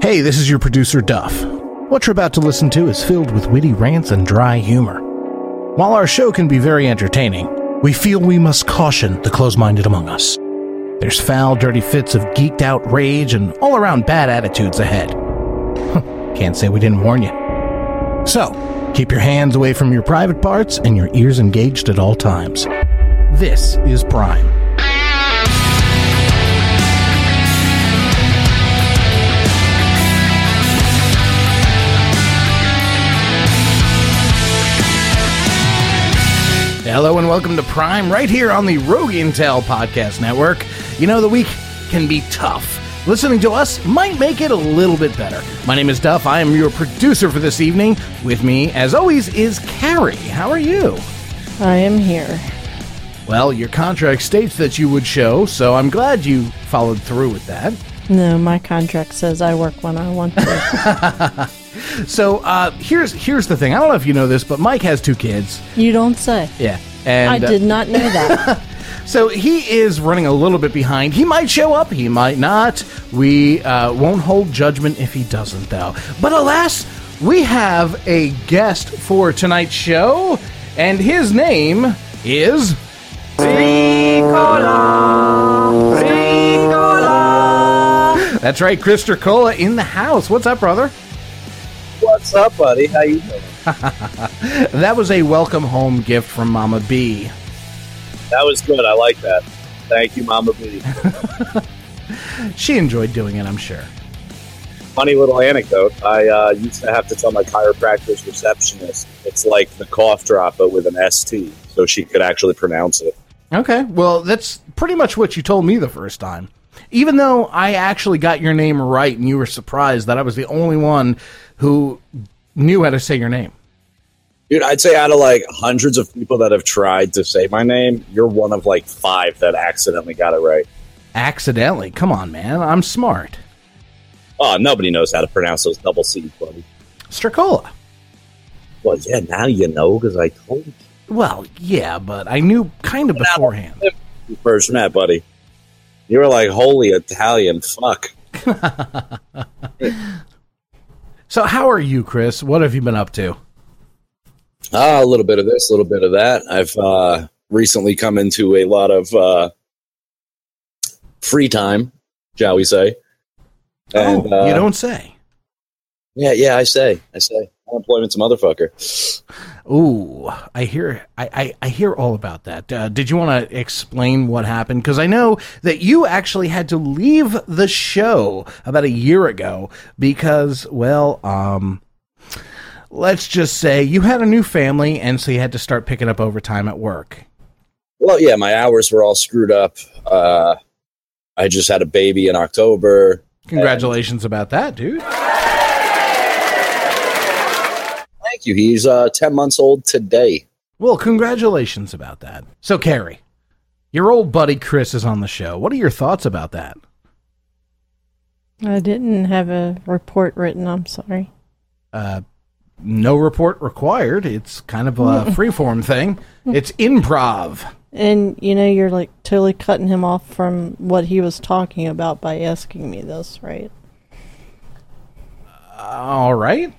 Hey, this is your producer, Duff. What you're about to listen to is filled with witty rants and dry humor. While our show can be very entertaining, we feel we must caution the close-minded among us. There's foul, dirty fits of geeked-out rage and all-around bad attitudes ahead. Can't say we didn't warn you. So, keep your hands away from your private parts and your ears engaged at all times. This is Prime. Hello and welcome to Prime, right here on the Rogue Intel Podcast Network. You know, the week can be tough. Listening to us might make it a little bit better. My name is Duff. I am your producer for this evening. With me, as always, is Carrie. How are you? I am here. Well, your contract states that you would show, so I'm glad you followed through with that. No, my contract says I work when I want to. So, here's the thing. I don't know if you know this, but Mike has 2 kids. You don't say. Yeah. And, I did not know that. So he is running a little bit behind. He might show up, he might not. We won't hold judgment if he doesn't, though. But alas, we have a guest for tonight's show, and his name is... Ricola! Ricola! That's right, Chris Ricola in the house. What's up, brother? What's up, buddy? How you doing? That was a welcome home gift from Mama B. That was good. I like that. Thank you, Mama B. She enjoyed doing it, I'm sure. Funny little anecdote. I used to have to tell my chiropractor's receptionist it's like the cough drop, but with an ST, so she could actually pronounce it. Okay, well, that's pretty much what you told me the first time. Even though I actually got your name right and you were surprised that I was the only one who knew how to say your name. Dude, I'd say out of like hundreds of people that have tried to say my name, you're one of like 5 that accidentally got it right. Accidentally? Come on, man. I'm smart. Oh, nobody knows how to pronounce those double C's, buddy. Stricola. Well, yeah, now you know because I told you. Well, yeah, but I knew kind of beforehand. You first met, buddy. You were like, holy Italian, fuck. So how are you, Chris? What have you been up to? A little bit of this, a little bit of that. I've recently come into a lot of free time, shall we say. And, you don't say. Yeah, I say. Unemployment's a motherfucker. Ooh, I hear all about that. Did you want to explain what happened? Because I know that you actually had to leave the show about a year ago because, well, let's just say you had a new family, and so you had to start picking up overtime at work. Well, yeah, my hours were all screwed up. I just had a baby in October. Congratulations about that, dude. Thank you. He's 10 months old today. Well, congratulations about that. So, Carrie, your old buddy Chris is on the show. What are your thoughts about that? I didn't have a report written. I'm sorry. No report required. It's kind of a freeform thing. It's improv. And, you know, you're like totally cutting him off from what he was talking about by asking me this, right? All right.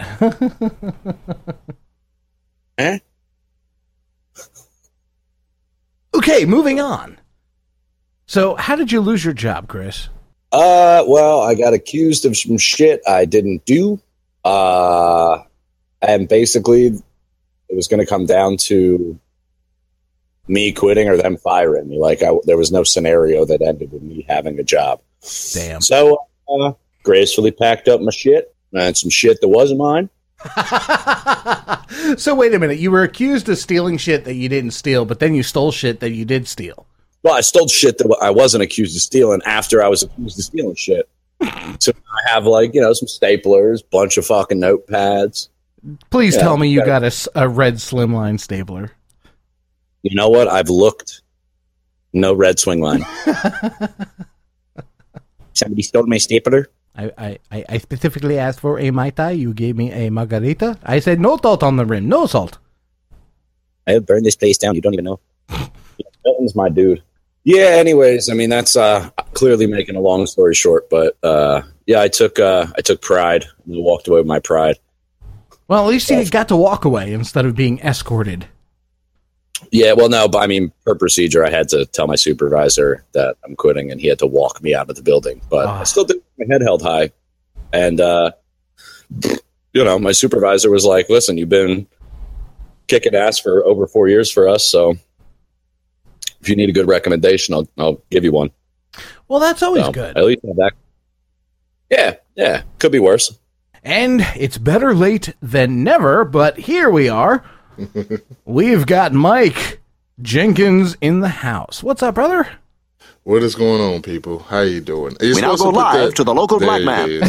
Okay, moving on. So, how did you lose your job, Chris? Well, I got accused of some shit I didn't do. And basically, it was going to come down to me quitting or them firing me. Like, there was no scenario that ended with me having a job. Damn. So, gracefully packed up my shit and some shit that wasn't mine. So, wait a minute. You were accused of stealing shit that you didn't steal, but then you stole shit that you did steal. Well, I stole shit that I wasn't accused of stealing after I was accused of stealing shit. So, I have, like, you know, some staplers, bunch of fucking notepads. Please tell me you got a red slimline stapler. You know what? I've looked. No red swing line. Somebody stole my stapler? I specifically asked for a Mai Tai. You gave me a margarita. I said no salt on the rim. No salt. I have burned this place down. You don't even know. Milton's my dude. Yeah. Anyways, I mean, that's clearly making a long story short, but yeah, I took pride. I walked away with my pride. Well, at least you got to walk away instead of being escorted. Yeah, well, no, but I mean, per procedure, I had to tell my supervisor that I'm quitting, and he had to walk me out of the building. But I still did my head held high. And, my supervisor was like, listen, you've been kicking ass for over 4 years for us, so if you need a good recommendation, I'll give you one. Well, that's always good. At least have that. Yeah, could be worse. And it's better late than never, but here we are. We've got Mike Jenkins in the house. What's up, brother? What is going on, people? How you doing? We now go live to the local black man.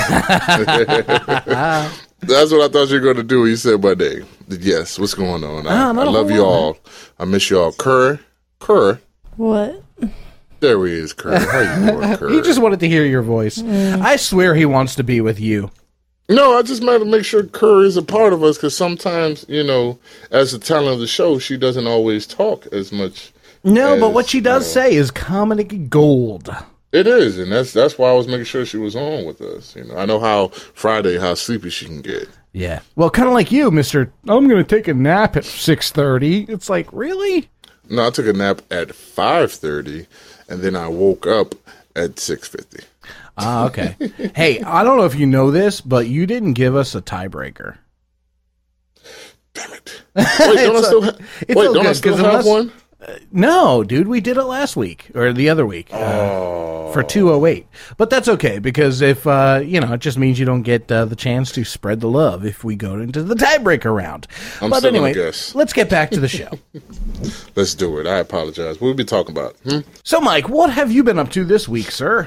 That's what I thought you were going to do when you said my name. Yes, what's going on? I love you all. I miss you all. Kerr. What? There he is, Kerr. How you doing, Kerr? He just wanted to hear your voice. I swear he wants to be with you. No, I just meant to make sure Kerr is a part of us, because sometimes, as the talent of the show, she doesn't always talk as much. No, but what she does say is comedy gold. It is, and that's why I was making sure she was on with us. I know how sleepy she can get. Yeah. Well, kind of like you, Mr. I'm going to take a nap at 6:30. It's like, really? No, I took a nap at 5:30, and then I woke up at 6:50. Ah, okay. Hey, I don't know if you know this, but you didn't give us a tiebreaker. Damn it. Wait, don't I still have one? No, dude, we did it last week, or the other week, for 208. But that's okay, because if, it just means you don't get the chance to spread the love if we go into the tiebreaker round. But anyway, let's get back to the show. Let's do it. I apologize. What will we be talking about? So, Mike, what have you been up to this week, sir?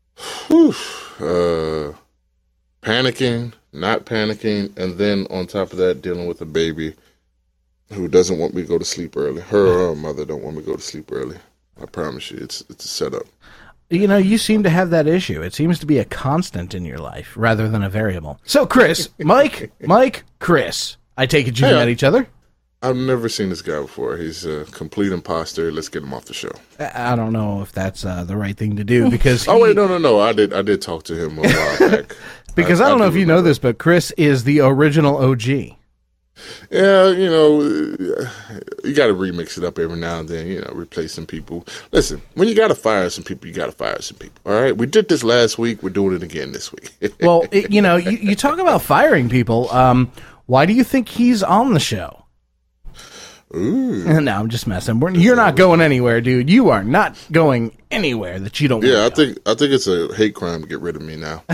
Panicking, not panicking, and then on top of that, dealing with a baby who doesn't want me to go to sleep early. Her mother don't want me to go to sleep early. I promise you, it's a setup. You seem to have that issue. It seems to be a constant in your life rather than a variable. So, Chris, Mike, Chris, I take it you met each other? I've never seen this guy before. He's a complete imposter. Let's get him off the show. I don't know if that's the right thing to do, because Oh, wait, no. I did talk to him a while back. Because I don't know if you know this, but Chris is the original OG. Yeah, you got to remix it up every now and then, replace some people. Listen, when you got to fire some people, you got to fire some people, all right? We did this last week. We're doing it again this week. Well, you talk about firing people. Why do you think he's on the show? Ooh. No, I'm just messing. You're not going anywhere, dude. You are not going anywhere that you don't want to go. I think it's a hate crime to get rid of me now.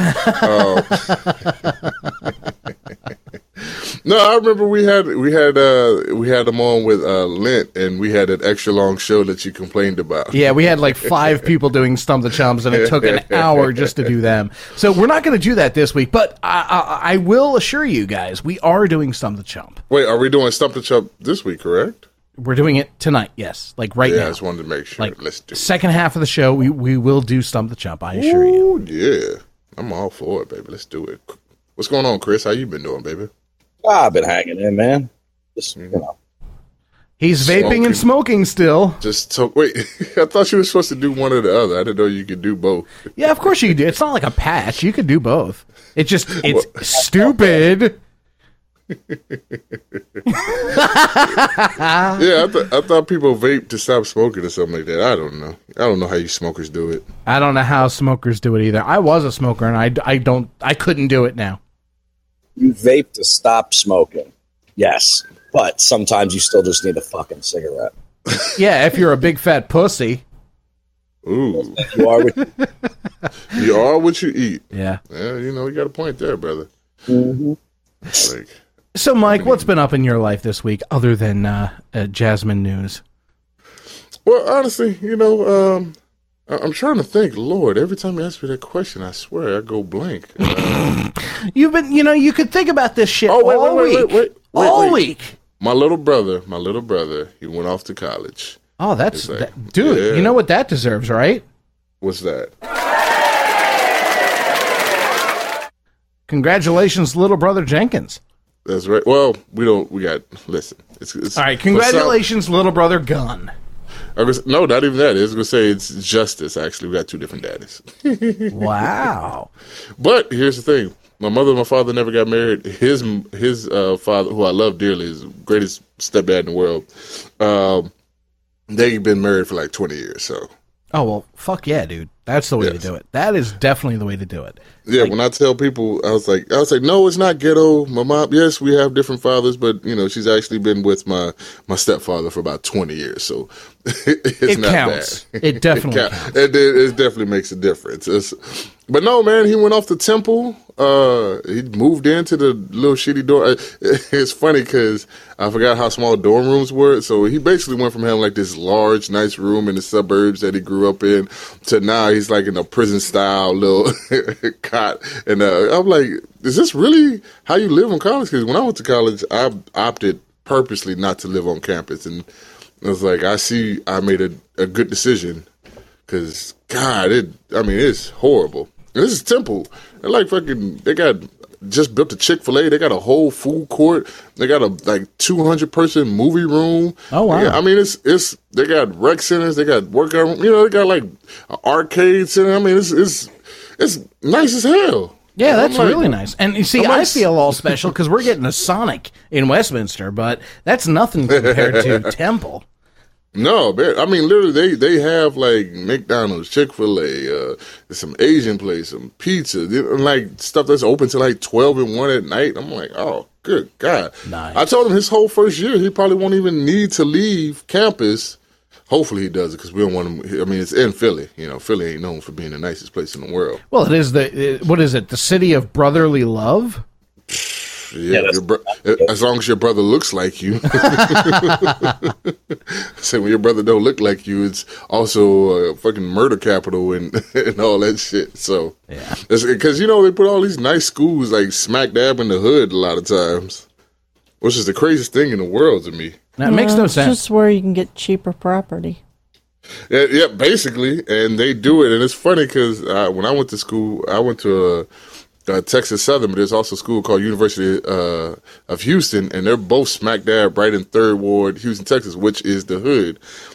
No, I remember we had them on with Lent, and we had an extra long show that you complained about. Yeah, we had like 5 people doing Stump the Chumps, and it took an hour just to do them. So we're not going to do that this week, but I will assure you guys, we are doing Stump the Chump. Wait, are we doing Stump the Chump this week, correct? We're doing it tonight, yes. Like right now. Yeah, I just wanted to make sure. Let's do it. Second half of the show, we will do Stump the Chump, I assure you. Ooh, yeah. I'm all for it, baby. Let's do it. What's going on, Chris? How you been doing, baby? I've been hanging in, man. Just, He's vaping and smoking still. Wait, I thought you were supposed to do one or the other. I didn't know you could do both. Yeah, of course you do. It's not like a patch. You could do both. It's stupid. Yeah, I thought people vape to stop smoking or something like that. I don't know. I don't know how you smokers do it. I don't know how smokers do it either. I was a smoker, and I couldn't do it now. You vape to stop smoking, yes, but sometimes you still just need a fucking cigarette. Yeah, if you're a big fat pussy. Ooh, you are what you eat. Yeah. Yeah, you got a point there, brother. Mm-hmm. So, Mike, what's been up in your life this week other than Jasmine news? Well, honestly, I'm trying to think. Lord, every time you ask me that question, I swear I go blank. You've been, you could think about this shit all week. Week. My little brother, he went off to college. Oh, dude, yeah. You know what that deserves, right? What's that? Congratulations, little brother Jenkins. That's right. Well, listen. It's all right, congratulations, little brother Gunn. No, not even that. I was going to say it's Justice, actually. We got 2 different daddies. Wow. But here's the thing. My mother and my father never got married. His father, who I love dearly, is the greatest stepdad in the world. They've been married for like 20 years, so. Oh, well, fuck yeah, dude. That's the way to do it. That is definitely the way to do it. Yeah, when I tell people, I was like, no, it's not ghetto. My mom, yes, we have different fathers, but, she's actually been with my stepfather for about 20 years, so it's not counts. bad. It definitely counts. It definitely makes a difference. But no, man, he went off to Temple. He moved into the little shitty dorm. It's funny because I forgot how small dorm rooms were. So he basically went from having like this large, nice room in the suburbs that he grew up in to now he's like in a prison style little cot. And I'm like, is this really how you live on college? Because when I went to college, I opted purposely not to live on campus. And I was like, I made a good decision because, God, it's horrible. And this is Temple. They're like they got just built a Chick-fil-A. They got a whole food court. They got a 200-person movie room. Oh, wow. Yeah, it's they got rec centers. They got workout. They got like an arcade center. It's nice as hell. Yeah, that's really nice. And you see, I feel all special because we're getting a Sonic in Westminster, but that's nothing compared to Temple. No, literally, they have like McDonald's, Chick-fil-A, some Asian place, some pizza, like stuff that's open till like 12 and 1 at night. I'm like, oh, good God. Nice. I told him his whole first year, he probably won't even need to leave campus. Hopefully he does it because we don't want him. It's in Philly. Philly ain't known for being the nicest place in the world. Well, it is what is it? The city of brotherly love? Yeah, as long as your brother looks like you. So when your brother don't look like you, it's also a fucking murder capital and all that shit. So yeah, because they put all these nice schools like smack dab in the hood a lot of times, which is the craziest thing in the world to me. That makes no sense. It's just where you can get cheaper property. Yeah, basically, and they do it, and it's funny because when I went to school, I went to Texas Southern, but there's also a school called University of Houston, and they're both smack dab right in 3rd Ward, Houston, Texas, which is the hood.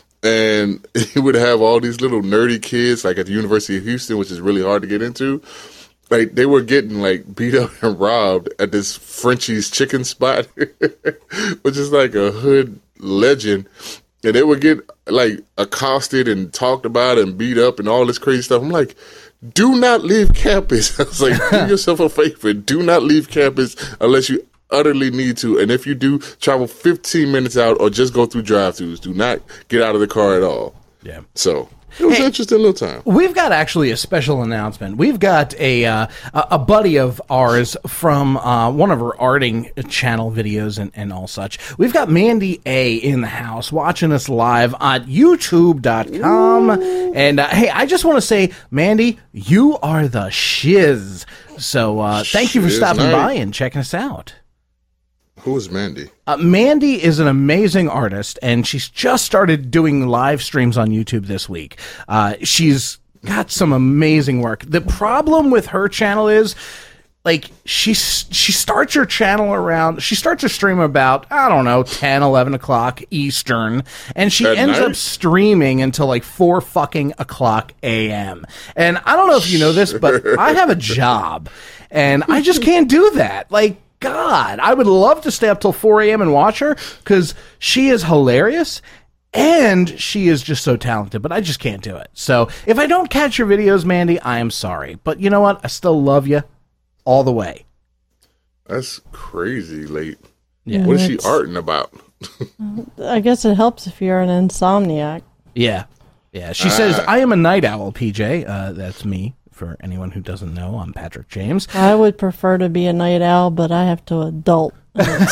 And you would have all these little nerdy kids, like at the University of Houston, which is really hard to get into. Like, they were getting, like, beat up and robbed at this Frenchie's chicken spot, which is like a hood legend. And they would get, like, accosted and talked about and beat up and all this crazy stuff. I'm like, do not leave campus. I was like, do yourself a favor. Do not leave campus unless you utterly need to. And if you do, travel 15 minutes out or just go through drive-thrus. Do not get out of the car at all. Yeah. So it was an interesting little time. We've got actually a special announcement. We've got a buddy of ours from one of our arting channel videos and all such. We've got Mandy A in the house watching us live on YouTube.com. And hey, I just want to say, Mandy, you are the shiz. So thank you for stopping by and checking us out. Who is Mandy? Mandy is an amazing artist, and she's just started doing live streams on YouTube this week. She's got some amazing work. The problem with her channel is, like, she starts her channel around, she starts her stream about, 10, 11 o'clock Eastern, and she ends up streaming until like 4 fucking o'clock a.m. And I don't know if you know this, but I have a job, and I just can't do that. Like, God, I would love to stay up till 4 a.m. and watch her because she is hilarious and she is just so talented, but I just can't do it. So if I don't catch your videos, Mandy, I am sorry. But you know what? I still love you all the way. That's crazy late. Yeah. What is she arting about? I guess it helps if you're an insomniac. Yeah. Yeah. She says, I am a night owl, PJ. That's me. For anyone who doesn't know, I'm Patrick James. I would prefer to be a night owl, but I have to adult. It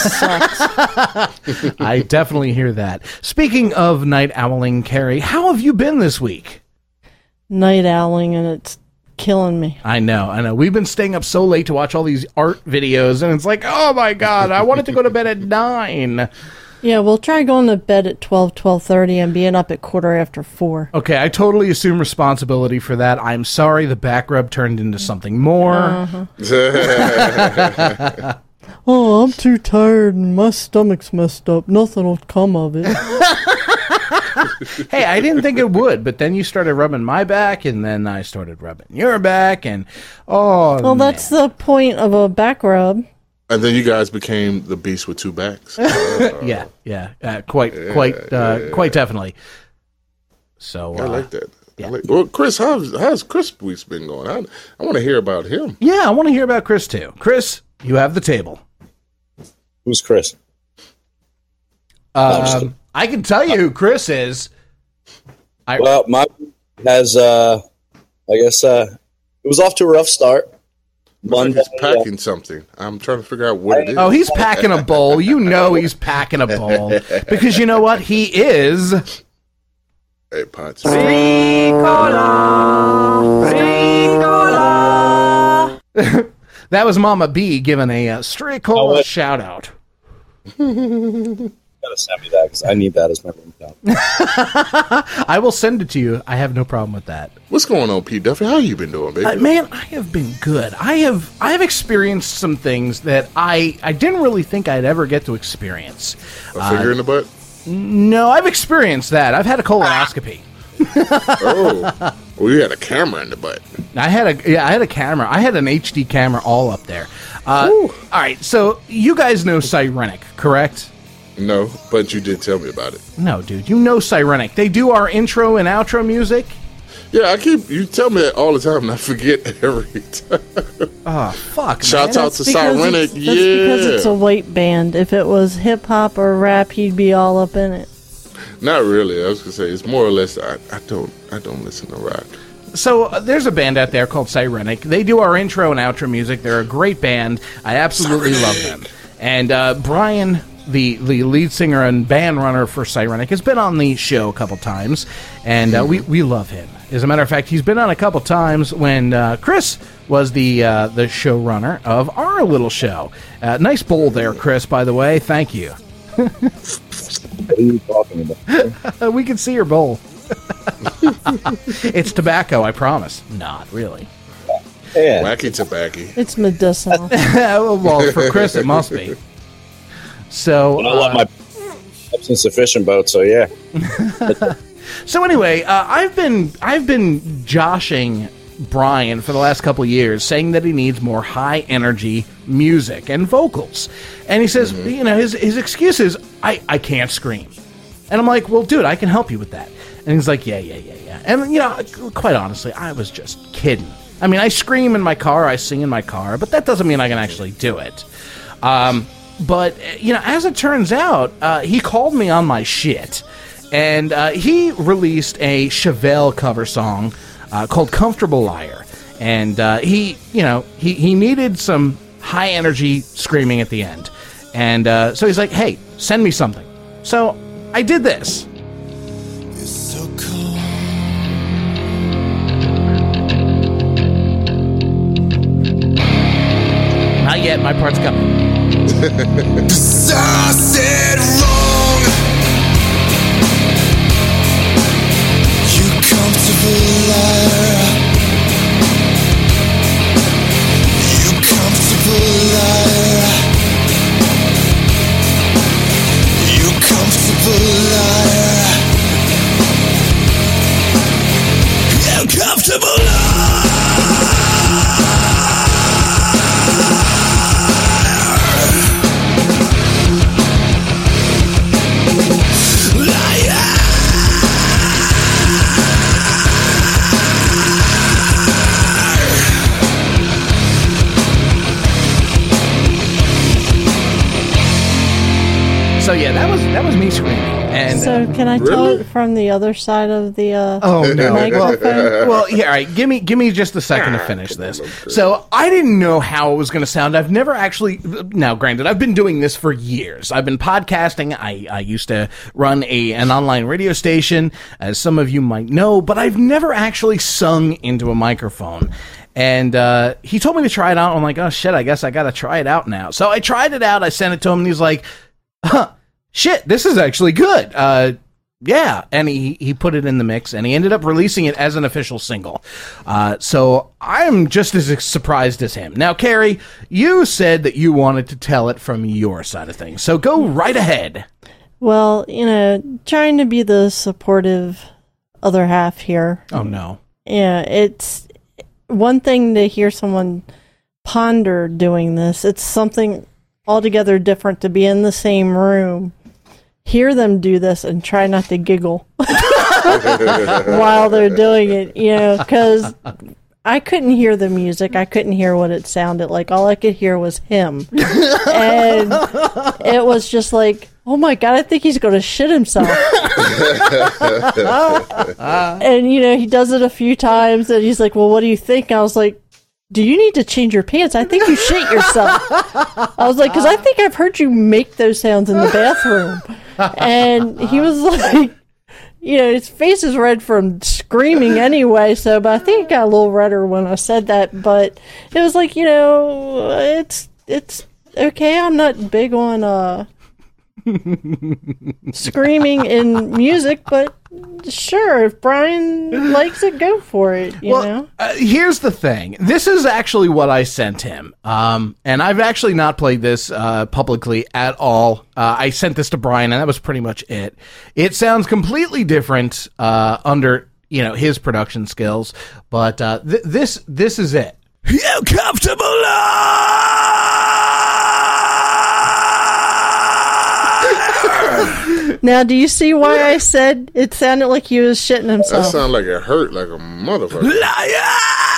sucks. I definitely hear that. Speaking of night owling, Carrie, how have you been this week? Night owling, and it's killing me. I know. We've been staying up so late to watch all these art videos, and it's like, oh my God, I wanted to go to bed at 9. Yeah, we'll try going to bed at 12:30 and being up at 4:15. Okay, I totally assume responsibility for that. I'm sorry the back rub turned into something more. Oh, I'm too tired and my stomach's messed up. Nothing will come of it. Hey, I didn't think it would, but then you started rubbing my back, and then I started rubbing your back, and well, that's the point of a back rub. And then you guys became the beast with two backs. Yeah, quite definitely. So I like that. Yeah. Well, Chris, how's Chris' week's been going? I want to hear about him. Yeah, I want to hear about Chris too. Chris, you have the table. Who's Chris? I can tell you who Chris is. Well, my has I guess it was off to a rough start. Monday, he's packing something. I'm trying to figure out what it is. Oh, he's packing a bowl. You know he's packing a bowl because you know what he is. Hey, Potts. That was Mama B giving a Stray Cola shout out. Gotta send me that because I need that as my ringtone. I will send it to you. I have no problem with that. What's going on, Pete Duffy? How you been doing, baby? Man, I have been good. I have experienced some things that I didn't really think I'd ever get to experience. A finger in the butt? No, I've experienced that. I've had a colonoscopy. Oh, well, you had a camera in the butt. I had a camera. I had an HD camera all up there. All right, so you guys know Cyrenic, correct? No, but you did tell me about it. No, dude, you know Cyrenic. They do our intro and outro music. Yeah, you tell me that all the time, and I forget every time. Oh, fuck, Shouts out to Cyrenic, That's because it's a white band. If it was hip-hop or rap, he'd be all up in it. Not really. I was going to say, it's more or less, I don't listen to rock. So there's a band out there called Cyrenic. They do our intro and outro music. They're a great band. I absolutely love them. And Brian, the lead singer and band runner for Cyrenic, has been on the show a couple times, and we love him. As a matter of fact, he's been on a couple times when Chris was the showrunner of our little show. Nice bowl there, Chris, by the way. Thank you. What are you talking about? We can see your bowl. It's tobacco, I promise. Not really. Yeah. Wacky tobacco. It's medicinal. Well, for Chris, it must be. So, I love my substance sufficient boat, so yeah. So anyway, I've been joshing Brian for the last couple of years, saying that he needs more high energy music and vocals, and he says, you know, his excuse is I can't scream, and I'm like, well, dude, I can help you with that, and he's like, yeah, and you know, quite honestly, I was just kidding. I mean, I scream in my car, I sing in my car, but that doesn't mean I can actually do it. But you know, as it turns out, he called me on my shit. And he released a Chevelle cover song called "Comfortable Liar," and he needed some high energy screaming at the end, and so he's like, "Hey, send me something." So I did this. It's so cold. Not yet. My part's coming. I said wrong. Comfortable liar. You comfortable liar. You comfortable liar. You comfortable liar. So yeah, that was me screaming. And So can I tell it from the other side of the microphone? Well, yeah, all right. Give me just a second to finish this. So I didn't know how it was going to sound. I've never actually. Now, granted, I've been doing this for years. I've been podcasting. I used to run an online radio station, as some of you might know, but I've never actually sung into a microphone. And he told me to try it out. I'm like, oh shit, I guess I got to try it out now. So I tried it out. I sent it to him, and he's like, shit, this is actually good. Yeah, and he put it in the mix, and he ended up releasing it as an official single. So I'm just as surprised as him. Now, Carrie, you said that you wanted to tell it from your side of things, so go right ahead. Well, trying to be the supportive other half here. Oh, no. Yeah, it's one thing to hear someone ponder doing this. It's something altogether different to be in the same room, hear them do this, and try not to giggle while they're doing it, because I couldn't hear the music. I couldn't hear what it sounded like. All I could hear was him. And it was just like, oh my God, I think he's going to shit himself. And, he does it a few times, and he's like, well, what do you think? And I was like, do you need to change your pants? I think you shit yourself. I was like, because I think I've heard you make those sounds in the bathroom. And he was like, his face is red from screaming anyway, but I think it got a little redder when I said that. But it was like, it's okay. I'm not big on screaming in music, but sure, if Brian likes it, go for it. You know. Here's the thing. This is actually what I sent him, and I've actually not played this publicly at all. I sent this to Brian, and that was pretty much it. It sounds completely different under his production skills, but this is it. You comfortable? Now, do you see why I said it sounded like he was shitting himself? That sounded like it hurt like a motherfucker. Liar!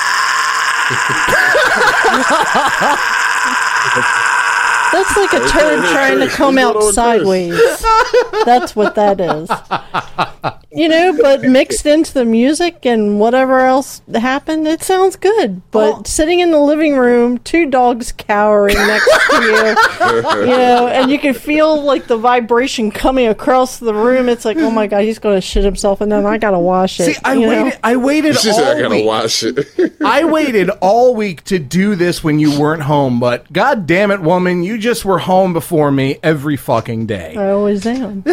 That's like a turd trying to come out sideways. That's what that is. But mixed into the music and whatever else happened, it sounds good. But sitting in the living room, 2 dogs cowering next to you, and you can feel like the vibration coming across the room. It's like, oh my God, he's going to shit himself, and then I got to wash it. See, I waited She all said I gotta week. wash it. I waited all week to do this when you weren't home, but God damn it, woman, you just were home before me every fucking day. I always am.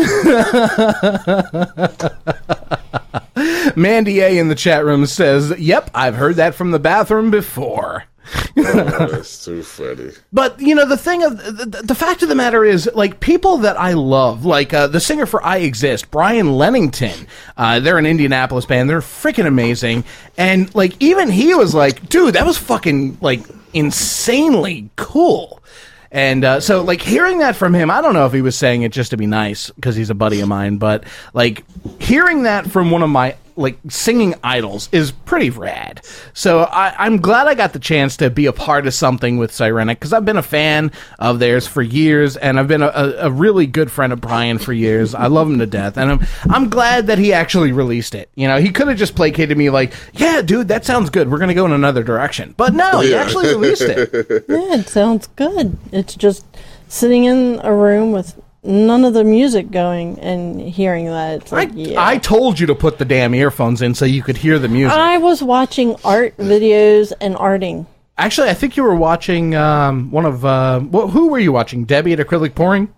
Mandy A in the chat room says, yep, I've heard that from the bathroom before. That's too funny. But, the thing of the fact of the matter is, like, people that I love, like the singer for I Exist, Brian Lennington, they're an Indianapolis band. They're freaking amazing. And, like, even he was like, dude, that was fucking, like, insanely cool. And so, like, hearing that from him, I don't know if he was saying it just to be nice, because he's a buddy of mine, but, like, hearing that from one of my, like, singing idols is pretty rad. So I'm glad I got the chance to be a part of something with Sirenic, because I've been a fan of theirs for years, and I've been a really good friend of Brian for years. I love him to death, and I'm glad that he actually released it. He could have just placated me like, yeah, dude, that sounds good. We're going to go in another direction. But no, he actually released it. Yeah, it sounds good. It's just sitting in a room with none of the music going and hearing that. It's like, I told you to put the damn earphones in so you could hear the music. I was watching art videos and arting. Actually, I think you were watching one of... who were you watching? Debbie at Acrylic Pouring?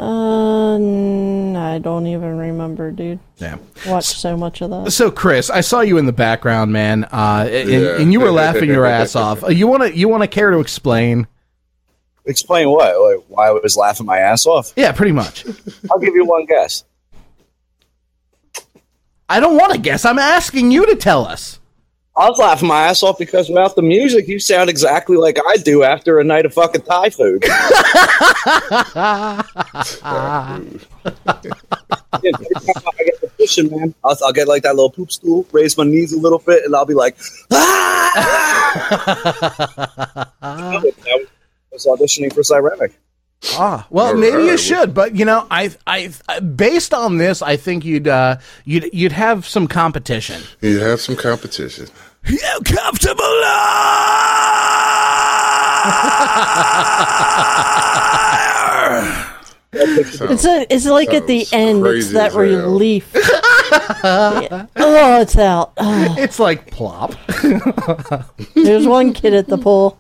I don't even remember, dude. Yeah. Watched so much of that. So, Chris, I saw you in the background, man, and you were laughing your ass off. You want to care to explain? Explain what? Like, why I was laughing my ass off? Yeah, pretty much. I'll give you one guess. I don't want to guess. I'm asking you to tell us. I was laughing my ass off because without the music, you sound exactly like I do after a night of fucking Thai food. Every time I get the pushing, man, I'll get like that little poop stool, raise my knees a little bit, and I'll be like, I was auditioning for Sirenic. Well, maybe you should, but I based on this, I think you'd have some competition. You have some competition. You comfortable? It's like at the end, it's that relief. Yeah. Oh, it's out. Oh. It's like plop. There's one kid at the pool.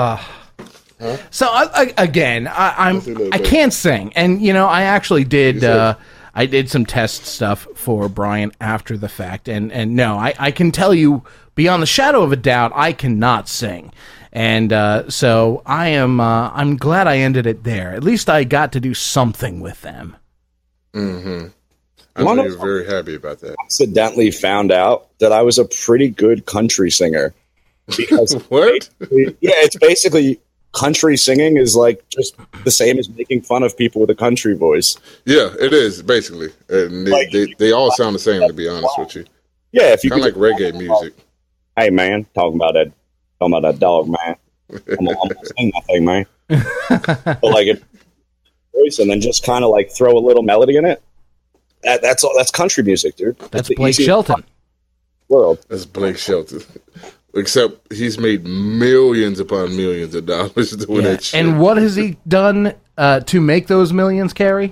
So I can't sing, and I actually did. I did some test stuff for Brian after the fact, and no, I can tell you beyond the shadow of a doubt, I cannot sing, and so I'm glad I ended it there. At least I got to do something with them. Mm-hmm. I know you're very happy about that. Accidentally found out that I was a pretty good country singer. Because what? It's basically country singing is like just the same as making fun of people with a country voice. Yeah, it is basically, and they all sound the same. To be honest with you, yeah, if you kind of like reggae music. Hey man, talking about that dog, man. I'm gonna sing that thing, man. But like it, voice, and then just kind of like throw a little melody in it. That's all. That's country music, dude. That's Blake Shelton. World. That's Blake Shelton. Except he's made millions upon millions of dollars doing that shit. And what has he done to make those millions, Carrie?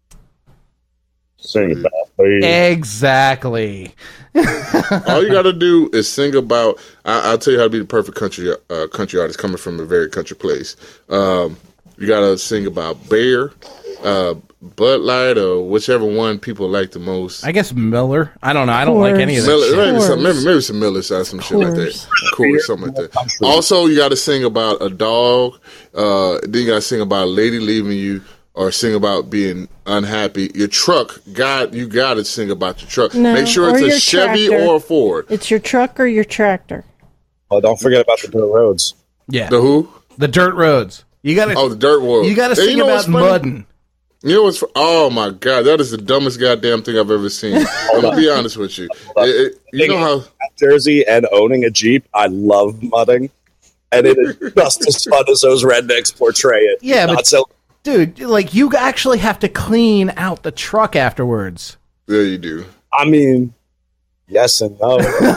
Sing about it. Exactly. All you got to do is sing about. I'll tell you how to be the perfect country artist coming from a very country place. You got to sing about Bear, Bud Light, or whichever one people like the most. I guess Miller. I don't know. I don't like any of that shit. Maybe some Miller side, some shit like that. Cool, something like that. Also, you got to sing about a dog. Then you got to sing about a lady leaving you, or sing about being unhappy. Your truck, you got to sing about your truck. No, make sure it's a Chevy tractor. or a Ford. It's your truck or your tractor. Oh, don't forget about the dirt roads. Yeah. The who? The dirt roads. You got to. Oh, the dirt roads. You got to sing about mudding. You know what's? Oh my God, that is the dumbest goddamn thing I've ever seen. I'm gonna be honest with you. You know how Jersey and owning a Jeep, I love mudding, and it is just as fun as those rednecks portray it. Yeah, but dude, like you actually have to clean out the truck afterwards. Yeah, you do. I mean, yes and no.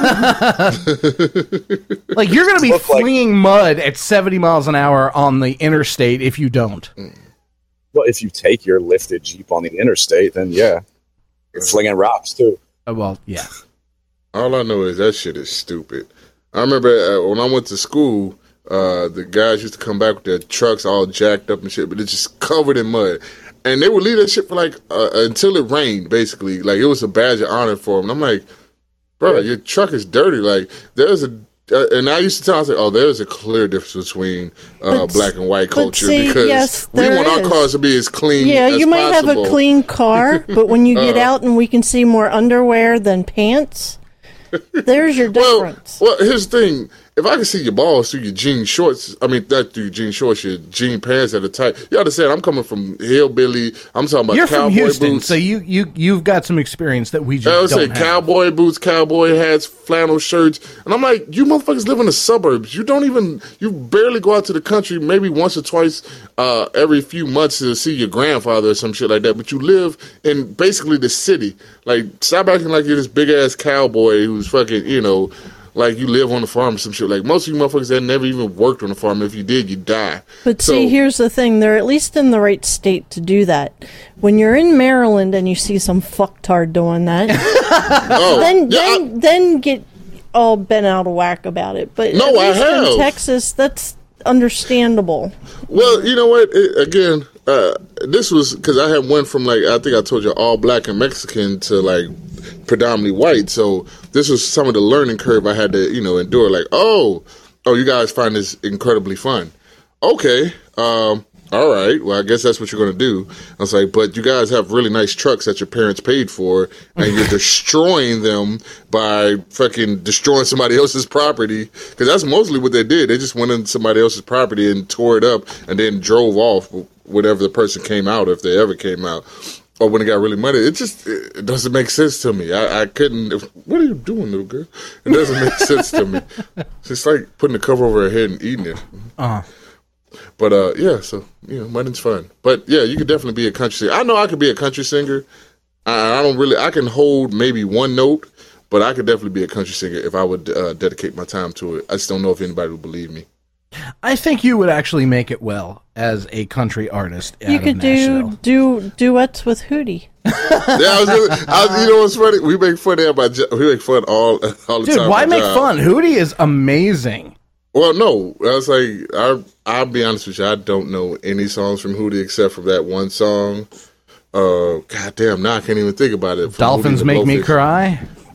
Like you're gonna be flinging mud at 70 miles an hour on the interstate if you don't. Well, if you take your lifted Jeep on the interstate, then yeah, you're flinging rocks too. Well, yeah. All I know is that shit is stupid. I remember when I went to school, the guys used to come back with their trucks all jacked up and shit, but it's just covered in mud. And they would leave that shit for like until it rained, basically. Like it was a badge of honor for them. And I'm like, bro, your truck is dirty. Like there's and I used to tell, I was like, oh, there's a clear difference between black and white culture because we want our cars to be as clean as possible. Yeah, you might have a clean car, but when you get out and we can see more underwear than pants, there's your difference. Well, here's the thing. If I can see your balls through your jean shorts, not through your jean shorts, your jean pants that are tight. You understand? I'm coming from hillbilly. I'm talking about cowboy Houston, boots. So you've got some experience that we just don't have. Cowboy boots, cowboy hats, flannel shirts, and I'm like, you motherfuckers live in the suburbs. You barely go out to the country, maybe once or twice every few months to see your grandfather or some shit like that. But you live in basically the city. Like, stop acting like you're this big ass cowboy who's fucking, like you live on the farm or some shit. Like most of you motherfuckers that never even worked on the farm. If you did, you die. But see, here's the thing. They're at least in the right state to do that. When you're in Maryland and you see some fucktard doing that, then get all bent out of whack about it. But no, at least in Texas, that's understandable. Well, you know what? This was because I had went from like, I think I told you, all black and Mexican to like predominantly white. So this was some of the learning curve I had to, endure. Like, oh, you guys find this incredibly fun. Okay. All right. Well, I guess that's what you're going to do. I was like, but you guys have really nice trucks that your parents paid for, and you're destroying them by fucking destroying somebody else's property. Because that's mostly what they did. They just went into somebody else's property and tore it up and then drove off whenever the person came out, if they ever came out. Or when it got really muddy. It doesn't make sense to me. I couldn't. What are you doing, little girl? It doesn't make sense to me. It's like putting the cover over her head and eating it. But yeah, so mudding's fun. But yeah, you could definitely be a country singer. I know I could be a country singer. I can hold maybe one note, but I could definitely be a country singer if I would dedicate my time to it. I just don't know if anybody would believe me. I think you would actually make it well as a country artist. You could do duets with Hootie. Yeah, you know what's funny? We make fun of we make fun all the time. Dude, why make fun? Hootie is amazing. Well, no, I was like, I'll be honest with you. I don't know any songs from Hootie except for that one song. God damn, now I can't even think about it. Dolphins Make Me Cry.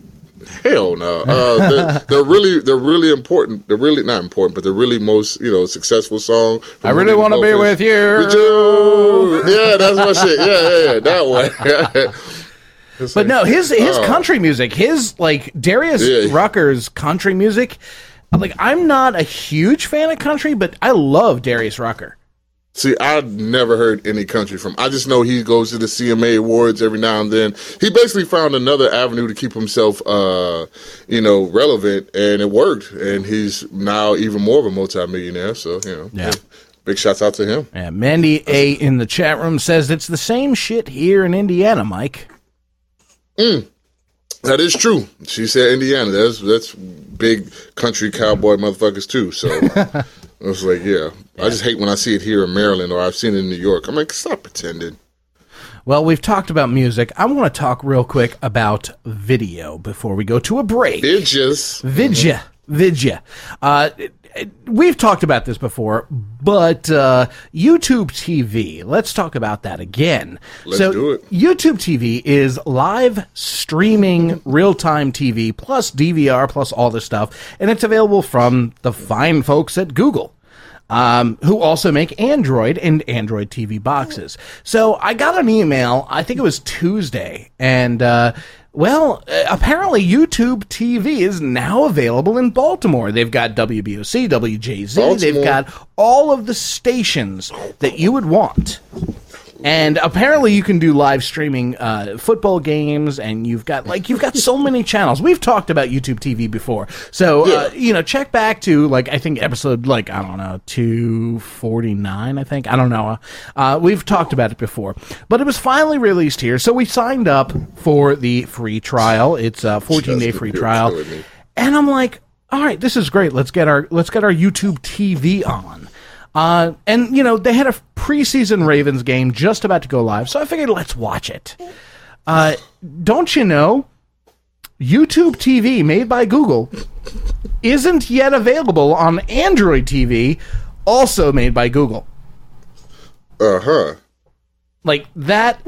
Hell no. They're really important. They're really not important, but they're really most successful song. I really want to be with you. Yeah, that's my shit. Yeah, that one. But no, his country music, his like Darius Rucker's country music. Like, I'm not a huge fan of country, but I love Darius Rucker. See, I've never heard any country from. I just know he goes to the CMA Awards every now and then. He basically found another avenue to keep himself, relevant, and it worked. And he's now even more of a multimillionaire. So, big shouts out to him. Yeah, Mandy A in the chat room says it's the same shit here in Indiana, Mike. That is true. She said Indiana. That's big country cowboy motherfuckers too. So I was like, yeah. I just hate when I see it here in Maryland or I've seen it in New York. I'm like, stop pretending. Well, we've talked about music. I want to talk real quick about video before we go to a break. Vidya. We've talked about this before, but YouTube TV, let's talk about that again. Let's do it. YouTube TV is live streaming real-time TV plus DVR plus all this stuff, and it's available from the fine folks at Google. Who also make Android and Android TV boxes. So I got an email, I think it was Tuesday, and apparently YouTube TV is now available in Baltimore. They've got WBOC, WJZ, Baltimore. They've got all of the stations that you would want. And apparently you can do live streaming football games, and you've got so many channels. We've talked about YouTube TV before. So, check back to, I think episode, 249, I think. I don't know. We've talked about it before. But it was finally released here, so we signed up for the free trial. It's a 14-day free trial. And I'm like, all right, this is great. Let's get our YouTube TV on. And they had a preseason Ravens game just about to go live, so I figured let's watch it. Don't you know, YouTube TV made by Google isn't yet available on Android TV, also made by Google. Like, that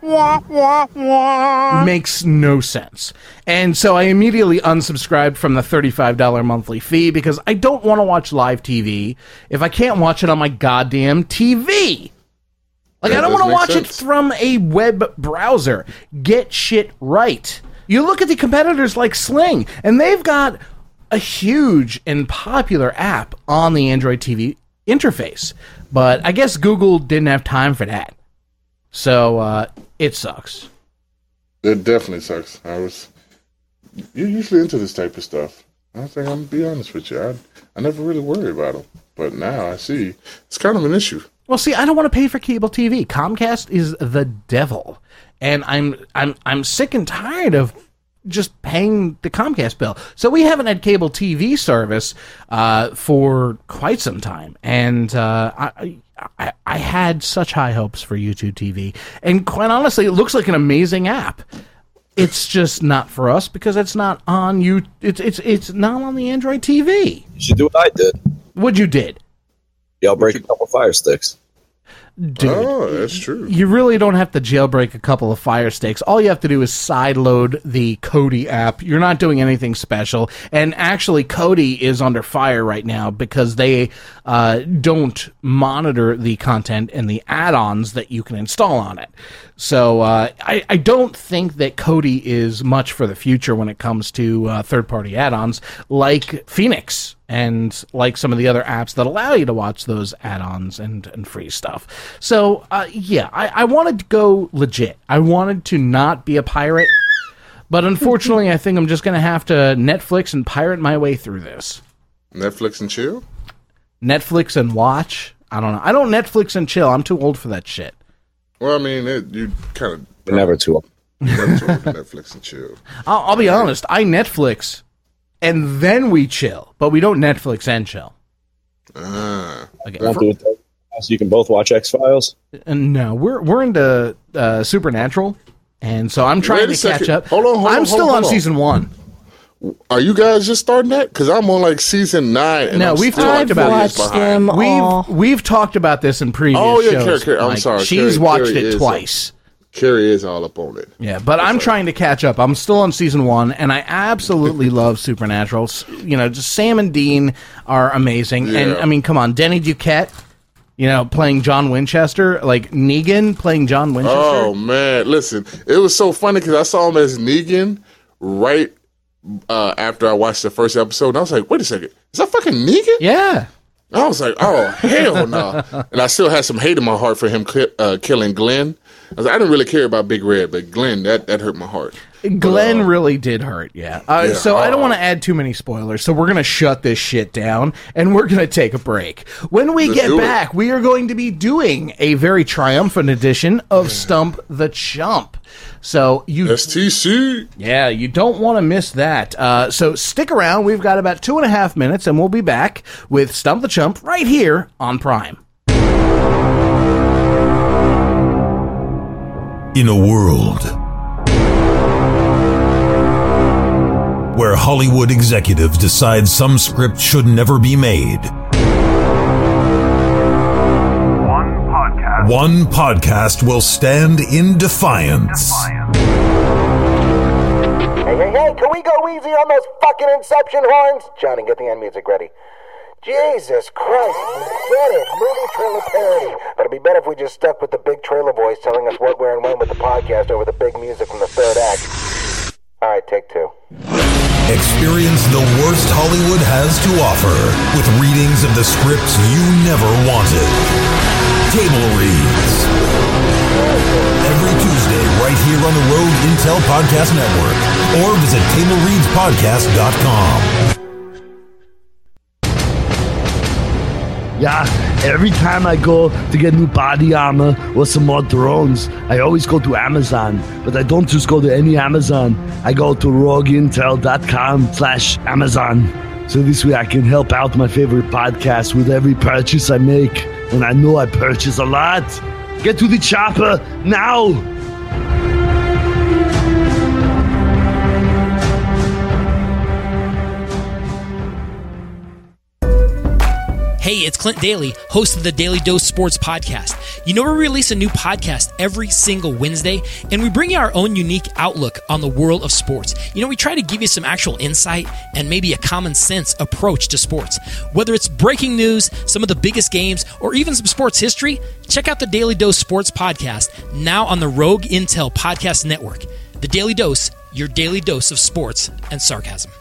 makes no sense. And so I immediately unsubscribed from the $35 monthly fee because I don't want to watch live TV if I can't watch it on my goddamn TV. Like, I don't want to watch it from a web browser. Get shit right. You look at the competitors like Sling, and they've got a huge and popular app on the Android TV interface. But I guess Google didn't have time for that. So, it sucks. It definitely sucks. You're usually into this type of stuff. I think I'm going to be honest with you. I never really worry about them. But now I see it's kind of an issue. Well, see, I don't want to pay for cable TV. Comcast is the devil. And I'm sick and tired of just paying the Comcast bill. So we haven't had cable TV service for quite some time. And I had such high hopes for YouTube TV. And quite honestly, it looks like an amazing app. It's just not for us because it's not on it's not on the Android TV. You should do what I did. What you did? Jailbreak a couple Fire Sticks. Dude, that's true. You really don't have to jailbreak a couple of Fire Sticks. All you have to do is sideload the Kodi app. You're not doing anything special. And actually, Kodi is under fire right now because they don't monitor the content and the add-ons that you can install on it. So I don't think that Kodi is much for the future when it comes to third-party add-ons like Phoenix and like some of the other apps that allow you to watch those add-ons and free stuff. So, I wanted to go legit. I wanted to not be a pirate, but unfortunately I think I'm just going to have to Netflix and pirate my way through this. Netflix and chill? Netflix and watch? I don't know. I don't Netflix and chill. I'm too old for that shit. Well, I mean, you kind of... You're never too old. You're never too old to Netflix and chill. I'll be honest. I Netflix... and then we chill, but we don't Netflix and chill. Okay. So you can both watch X-Files? No, we're into Supernatural, and so I'm trying to catch up. Hold on, I'm still on season 1. Are you guys just starting that? Because I'm on like season 9. And no, we've talked about this. We've talked about this in previous shows. I'm sorry. She's watched it twice. Carrie is all up on it. Yeah, but I'm trying to catch up. I'm still on season 1, and I absolutely love Supernatural. You know, just Sam and Dean are amazing. Yeah. And, I mean, come on, Denny Duquette, you know, playing John Winchester, like Negan playing John Winchester. Oh, man. Listen, it was so funny because I saw him as Negan right after I watched the first episode. And I was like, wait a second. Is that fucking Negan? Yeah. I was like, oh, hell no. And I still had some hate in my heart for him killing Glenn. I was like, I didn't really care about Big Red, but Glenn, that hurt my heart. Glenn really did hurt, yeah. So I don't want to add too many spoilers, so we're going to shut this shit down, and we're going to take a break. When we get back, we are going to be doing a very triumphant edition of Stump the Chump. So STC. Yeah, you don't want to miss that. So stick around. We've got about 2.5 minutes, and we'll be back with Stump the Chump right here on Prime. In a world where Hollywood executives decide some script should never be made, one podcast will stand in defiance. Hey, can we go easy on those fucking Inception horns? Johnny, get the end music ready. Jesus Christ, get it, movie trailer parody. But it'd be better if we just stuck with the big trailer voice telling us what, where, and when with the podcast over the big music from the third act. All right, take 2. Experience the worst Hollywood has to offer with readings of the scripts you never wanted. Table Reads. Every Tuesday right here on the Rogue Intel Podcast Network or visit TableReadsPodcast.com. Yeah, every time I go to get new body armor or some more drones, I always go to Amazon. But I don't just go to any Amazon. I go to RogueIntel.com/Amazon. So this way I can help out my favorite podcast with every purchase I make. And I know I purchase a lot. Get to the chopper now! Hey, it's Clint Daly, host of the Daily Dose Sports Podcast. You know, we release a new podcast every single Wednesday, and we bring you our own unique outlook on the world of sports. You know, we try to give you some actual insight and maybe a common sense approach to sports. Whether it's breaking news, some of the biggest games, or even some sports history, check out the Daily Dose Sports Podcast, now on the Rogue Intel Podcast Network. The Daily Dose, your daily dose of sports and sarcasm.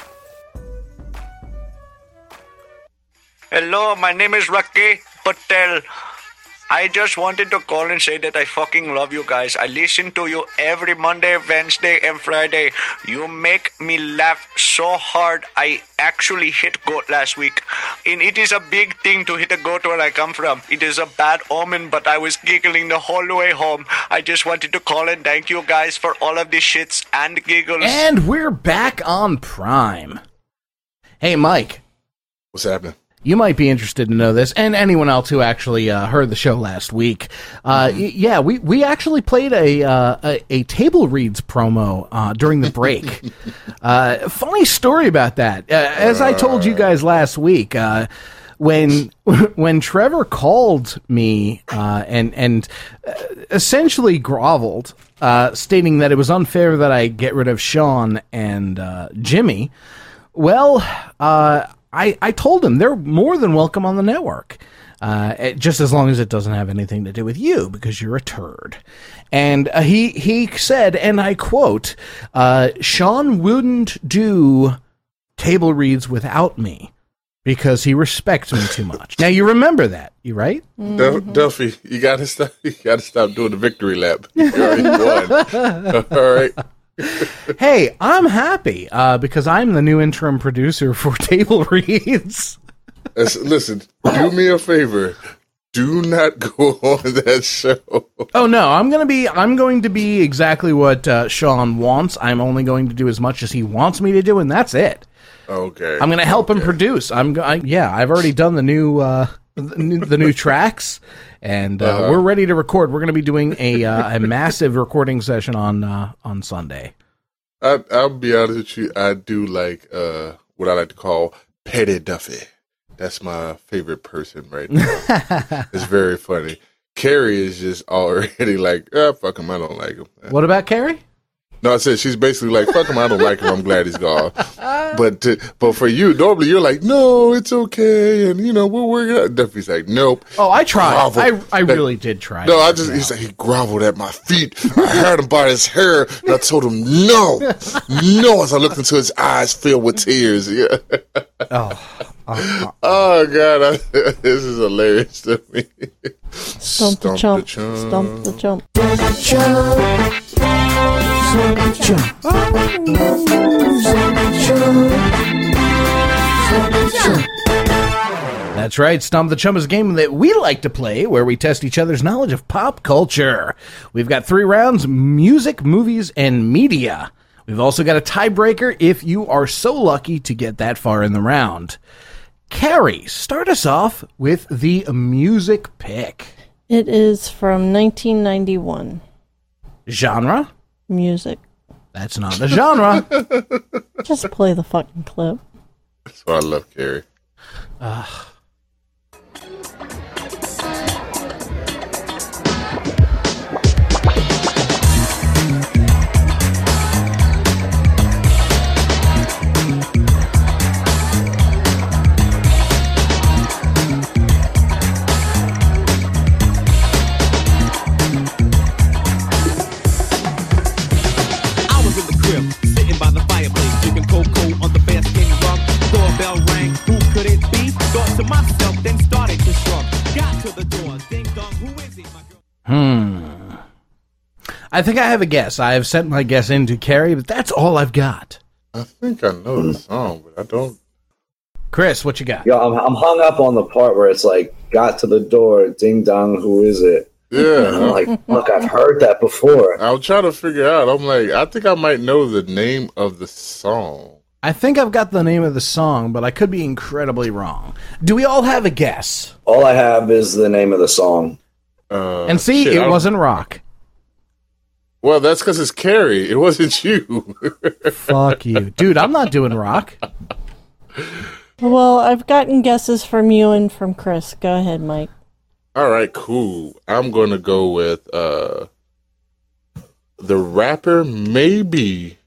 Hello, my name is Rocky Patel. I just wanted to call and say that I fucking love you guys. I listen to you every Monday, Wednesday, and Friday. You make me laugh so hard. I actually hit goat last week. And it is a big thing to hit a goat where I come from. It is a bad omen, but I was giggling the whole way home. I just wanted to call and thank you guys for all of the shits and giggles. And we're back on Prime. Hey, Mike. What's happening? You might be interested to know this, and anyone else who actually heard the show last week. Yeah, we actually played a Table Reads promo during the break. Funny story about that. As I told you guys last week, when Trevor called me and essentially groveled, stating that it was unfair that I get rid of Sean and Jimmy, well, I told him they're more than welcome on the network, just as long as it doesn't have anything to do with you, because you're a turd. And he said, and I quote, Sean wouldn't do Table Reads without me because he respects me too much. Now, you remember that, you right? Mm-hmm. Duffy, you gotta stop doing the victory lap. You already won. All right. Hey, I'm happy because I'm the new interim producer for Table Reads. Listen, do me a favor. Do not go on that show. Oh no, I'm going to be exactly what Sean wants. I'm only going to do as much as he wants me to do, and that's it. Okay. I'm going to help him produce. I've already done the new tracks, and we're ready to record. We're going to be doing a massive recording session on Sunday. I'll be honest with you. I do like what I like to call Petty Duffy. That's my favorite person right now. It's very funny. Carrie is just already like, fuck him, I don't like him. What about Carrie? No, I said she's basically like, fuck him, I don't like him, I'm glad he's gone. But for you, normally you're like, no, it's okay, and we'll work it out. Duffy's like, nope. Oh, I tried. I really did try. No, he's like, he groveled at my feet. I had him by his hair, and I told him no, as I looked into his eyes filled with tears. Yeah. Oh God, this is hilarious to me. Stump the chump. Stump the chump. That's right, Stump the Chump is a game that we like to play where we test each other's knowledge of pop culture. We've got 3 rounds: music, movies, and media. We've also got a tiebreaker if you are so lucky to get that far in the round. Carrie, start us off with the music pick. It is from 1991. Genre? Music. That's not the genre. Just play the fucking clip. That's why I love Carrie. I think I have a guess. I have sent my guess into Carrie, but that's all I've got. I think I know the song, but I don't. Chris, what you got? Yo, I'm hung up on the part where it's like, got to the door, ding dong, who is it? Yeah. And I'm like, fuck, I've heard that before. I was trying to figure out. I'm like, I think I might know the name of the song. I think I've got the name of the song, but I could be incredibly wrong. Do we all have a guess? All I have is the name of the song. And see, it wasn't rock. Well, that's because it's Carrie. It wasn't you. Fuck you. Dude, I'm not doing rock. Well, I've gotten guesses from you and from Chris. Go ahead, Mike. All right, cool. I'm going to go with the rapper maybe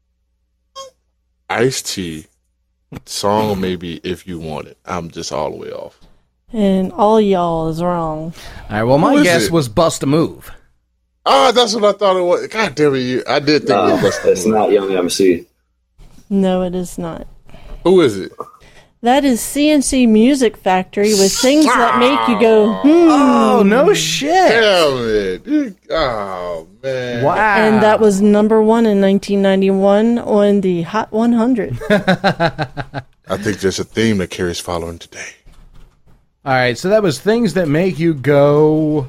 Ice-T. Song maybe If You Want It. I'm just all the way off. And all y'all is wrong. All right, well, my guess was Bust a Move. Oh, that's what I thought it was. God damn it, I did think it was Bust a Move. It's not Young MC. No, it is not. Who is it? That is CNC Music Factory with things that make you go, Oh, no shit. Damn it. Oh, man. Wow. And that was number 1 in 1991 on the Hot 100. I think there's a theme that Carrie's following today. All right, so that was things that make you go...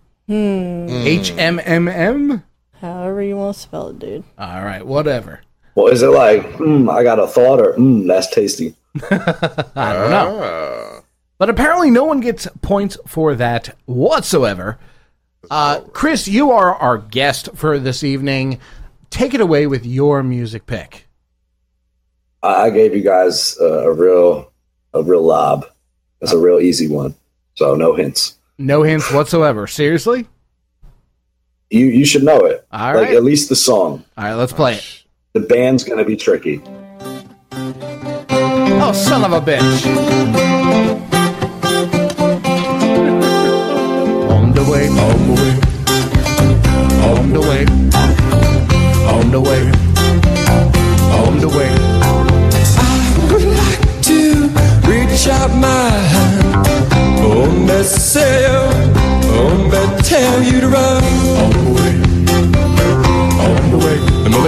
HMMM? However you want to spell it, dude. All right, whatever. Well, is it like, I got a thought, or that's tasty? I don't know. But apparently no one gets points for that whatsoever. Chris, you are our guest for this evening. Take it away with your music pick. I gave you guys a real lob. It's a real easy one. So no hints. No hints whatsoever. Seriously? You should know it. All like, right. at least the song. All right, let's play it. The band's going to be tricky. Oh, son of a bitch. On the way, on the way, on the way, on the way, on the way. I would like to reach out my hand, tell you to run. On the way, on the way.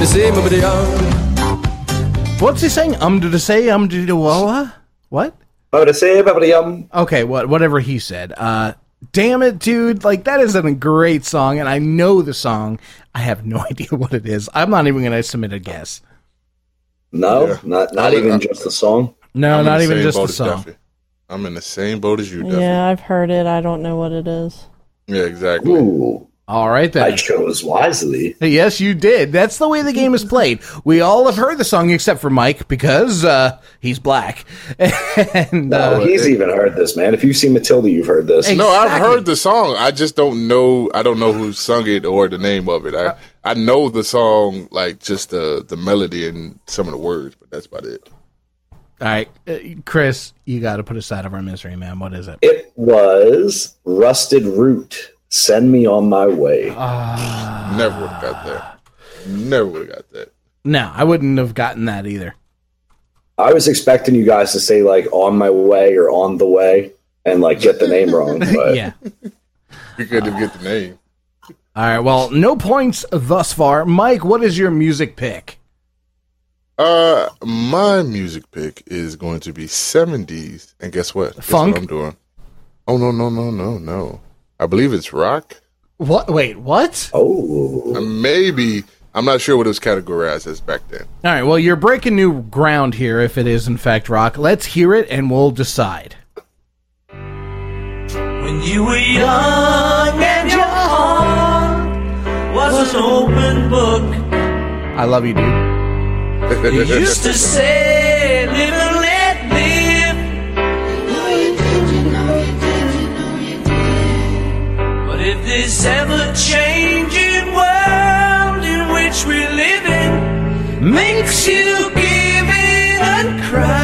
What's he saying? To say what? Okay, whatever he said. Damn it, dude! Like, that isn't a great song, and I know the song. I have no idea what it is. I'm not even going to submit a guess. No, yeah. not even just the song. No, not even just the song. Duffy. I'm in the same boat as you, Duffy. Yeah, I've heard it. I don't know what it is. Yeah, exactly. Ooh, All right, then. I chose wisely. Yes, you did. That's the way the game is played. We all have heard the song except for Mike because he's black. And, he's even heard this, man. If you've seen Matilda, you've heard this. No, I've heard the song. I just don't know. I don't know who sung it or the name of it. I know the song, like just the melody and some of the words, but that's about it. All right, Chris, you got to put us out of our misery, man. What is it? It was Rusted Root. Send Me on My Way. Never would have got that. Never would have got that. No, I wouldn't have gotten that either. I was expecting you guys to say like On My Way or On the Way and like get the name wrong. But. Yeah. You couldn't get the name. All right, well, no points thus far. Mike, what is your music pick? My music pick is going to be 70s. And guess what? Funk? Guess what I'm doing. Oh, no. I believe it's rock. What? Wait, what? Oh. Maybe. I'm not sure what it was categorized as back then. All right, well, you're breaking new ground here if it is, in fact, rock. Let's hear it, and we'll decide. When you were young and your heart was an open book, I love you, dude. you used to say, live and let live. But if this ever-changing world in which we live in makes you give in and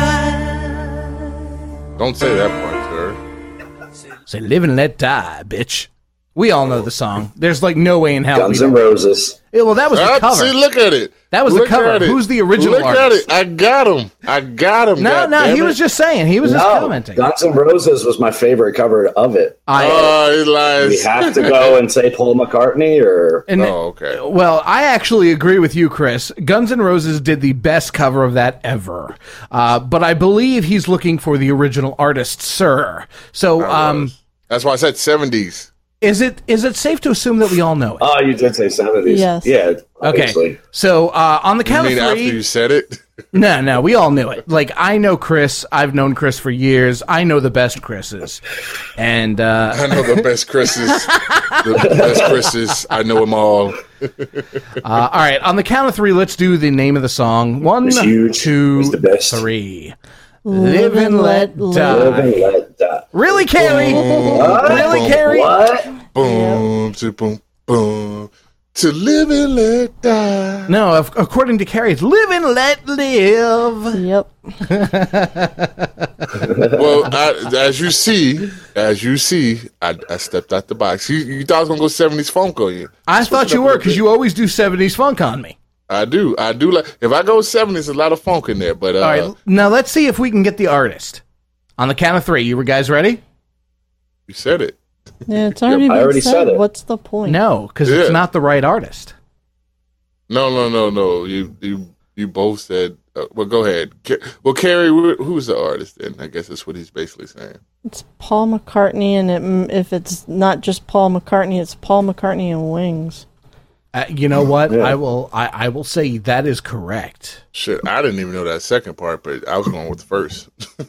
cry. Don't say that part, sir. Say, live and let die, bitch. We all know the song. There's like no way in hell. Guns N' Roses. Yeah, well, that was the cover. See, look at it. That was the cover. Who's the original artist? Look at it. I got him. No, he was just saying. He was just commenting. Guns N' Roses was my favorite cover of it. He lies. We have to go and say Paul McCartney or... okay. Well, I actually agree with you, Chris. Guns N' Roses did the best cover of that ever. But I believe he's looking for the original artist, sir. So, that's why I said 70s. Is it safe to assume that we all know it? Oh, you did say 70s. Yes. Yeah, obviously. Okay. So, on the count of three... after you said it? No, we all knew it. Like, I know Chris. I've known Chris for years. I know the best Chris's. And, I know the best Chris's. The best Chris's. I know them all. All right. On the count of three, let's do the name of the song. 1, 2, 3. Live and let die. Live and let die. Really, Carrie? Really, Carrie? What? Boom, to boom, boom. To live and let die. No, according to Carrie, it's live and let live. Yep. Well, as you see, I stepped out the box. You thought I was going to go 70s funk on you. I thought you were, because you always do 70s funk on me. I do. Like, if I go 70s, there's a lot of funk in there. But all right, now let's see if we can get the artist. On the count of three, you guys ready? You said it. Yeah, it's already been already said it. What's the point? No, because it's not the right artist. No. You both said. Well, go ahead. Well, Carrie, who's the artist then? I guess that's what he's basically saying. It's Paul McCartney, and if it's not just Paul McCartney, it's Paul McCartney and Wings. You know what? Yeah. I will say that is correct. Shit, I didn't even know that second part, but I was going with the first.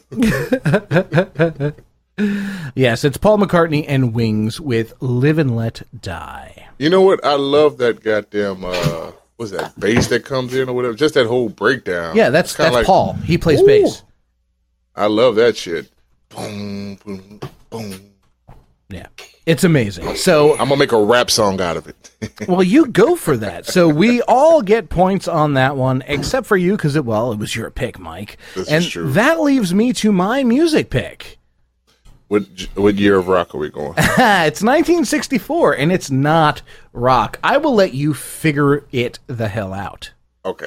Yes, it's Paul McCartney and Wings with Live and Let Die. You know what? I love that goddamn, what's that, bass that comes in or whatever? Just that whole breakdown. Yeah, that's like, Paul. He plays bass. I love that shit. Boom, boom, boom. Yeah, it's amazing. So I'm going to make a rap song out of it. Well, you go for that. So we all get points on that one, except for you, because it was your pick, Mike. This and is true. That leaves me to my music pick. What year of rock are we going? It's 1964, and it's not rock. I will let you figure it the hell out. Okay.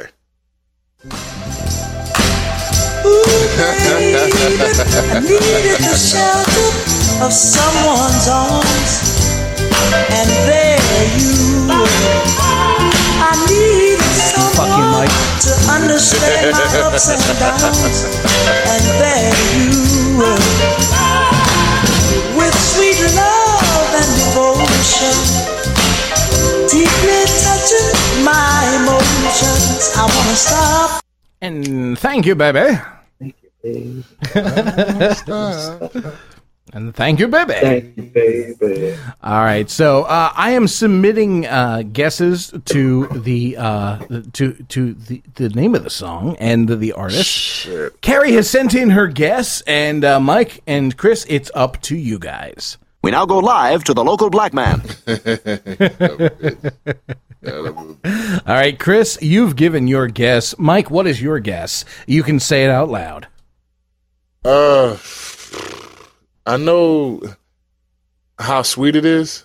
I needed the shelter of someone's arms, and there you were. I needed someone to understand my ups and downs, and there you were. With sweet love and devotion, deeply touching my emotions. I want to stop. And thank you, baby. And thank you, baby. Thank you, baby. All right, so I am submitting guesses to the the name of the song and the artist. Shit. Carrie has sent in her guess, and Mike and Chris, it's up to you guys. We now go live to the local black man. All right, Chris, you've given your guess. Mike, what is your guess? You can say it out loud. I know How Sweet It Is.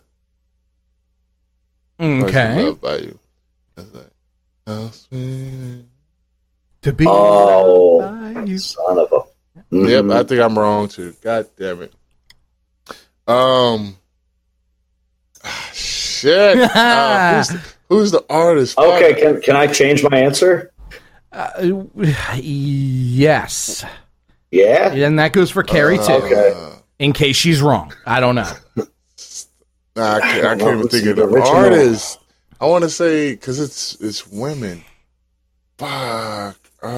Okay. Loved by you. That's like, how sweet to be loved by you. Son of a. Mm-hmm. Yep, I think I'm wrong too. God damn it. Shit. Who's the artist? Okay, can I change my answer? Yes. Yeah? And that goes for Carrie, too. Okay. In case she's wrong. I don't know. I can't even think of the artist. I want to say, because it's women. Fuck.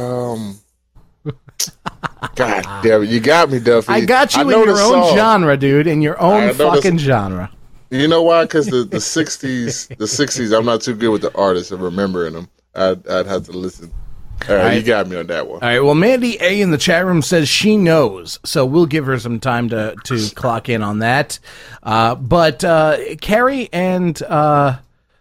God damn it. You got me, Duffy. I got you in your own genre, dude. In your own fucking genre. You know why? Because the 60s, I'm not too good with the artists and remembering them. I'd have to listen. All right, you got me on that one. All right, well, Mandy A in the chat room says she knows, so we'll give her some time to clock in on that. But Carrie and... all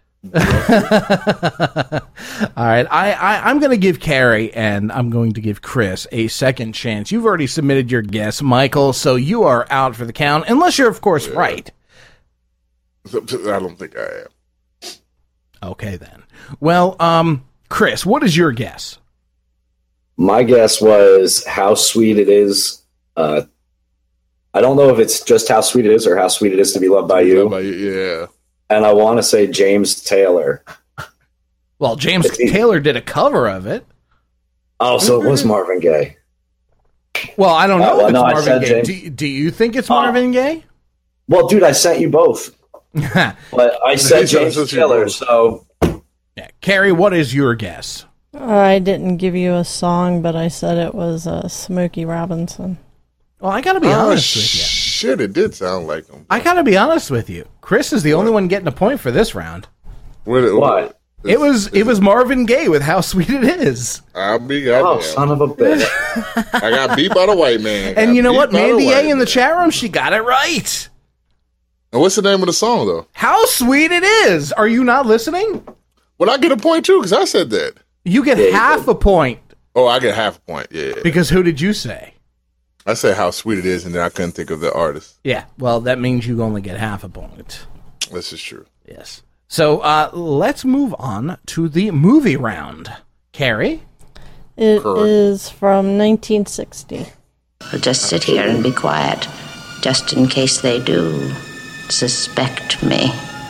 right, I'm going to give Carrie and I'm going to give Chris a second chance. You've already submitted your guess, Michael, so you are out for the count, unless you're, of course, right. I don't think I am. Okay, then. Well, Chris, what is your guess? My guess was How Sweet It Is. I don't know if it's just How Sweet It Is or How Sweet It Is to Be Loved by You. Yeah. And I want to say James Taylor. Well, James Taylor did a cover of it. Oh, so it was Marvin Gaye. Well, I don't know if it's no, Marvin Gaye. Do you think it's Marvin Gaye? Well, dude, I sent you both. But I said James Taylor, so... Yeah. Carrie, what is your guess? I didn't give you a song, but I said it was Smokey Robinson. Well, I got to be honest with you. Shit, it did sound like him. I got to be honest with you. Chris is the only one getting a point for this round. What? It was Marvin Gaye with How Sweet It Is. I'll be goddamn. Oh, son of a bitch. I got beat by the white man. And you know what? Mandy A in the chat room, she got it right. And what's the name of the song, though? How Sweet It Is. Are you not listening? Well, I get a point, too, because I said that. You get half a point. Oh, I get half a point, yeah. Because who did you say? I said How Sweet It Is, and then I couldn't think of the artist. Yeah, well, that means you only get half a point. This is true. Yes. So let's move on to the movie round. Carrie? It is from 1960. I'll just sit here and be quiet, just in case they do suspect me.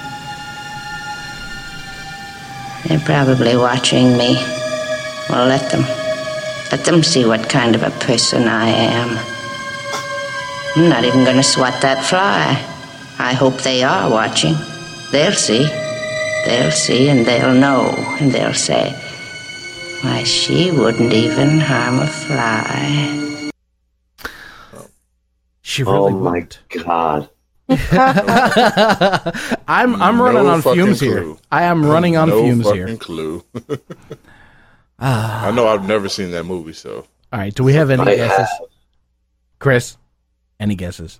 They're probably watching me. Well, let them see what kind of a person I am. I'm not even going to swat that fly. I hope they are watching. They'll see, and they'll know, and they'll say, why, she wouldn't even harm a fly. She really wouldn't. God. I'm running on fumes here. I am running on fumes here. No fucking clue. I know I've never seen that movie, so. All right, do we have any guesses? Chris, any guesses?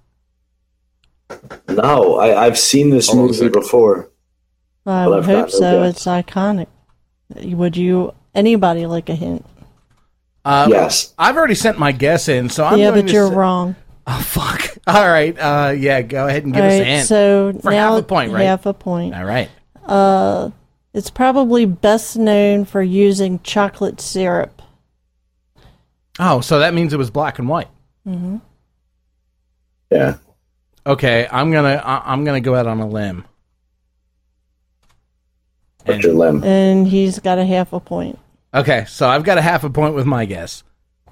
No, I've seen this movie before. I would hope so. It's iconic. Would anybody like a hint? Yes. I've already sent my guess in, so I'm going to you're wrong. Oh, fuck. All right. Yeah, go ahead and give us a hint. So for now half a point, right? Half a point. All right. It's probably best known for using chocolate syrup. Oh, so that means it was black and white. Mm-hmm. Yeah. Okay, I'm gonna go out on a limb. What's your limb? And he's got a half a point. Okay, so I've got a half a point with my guess.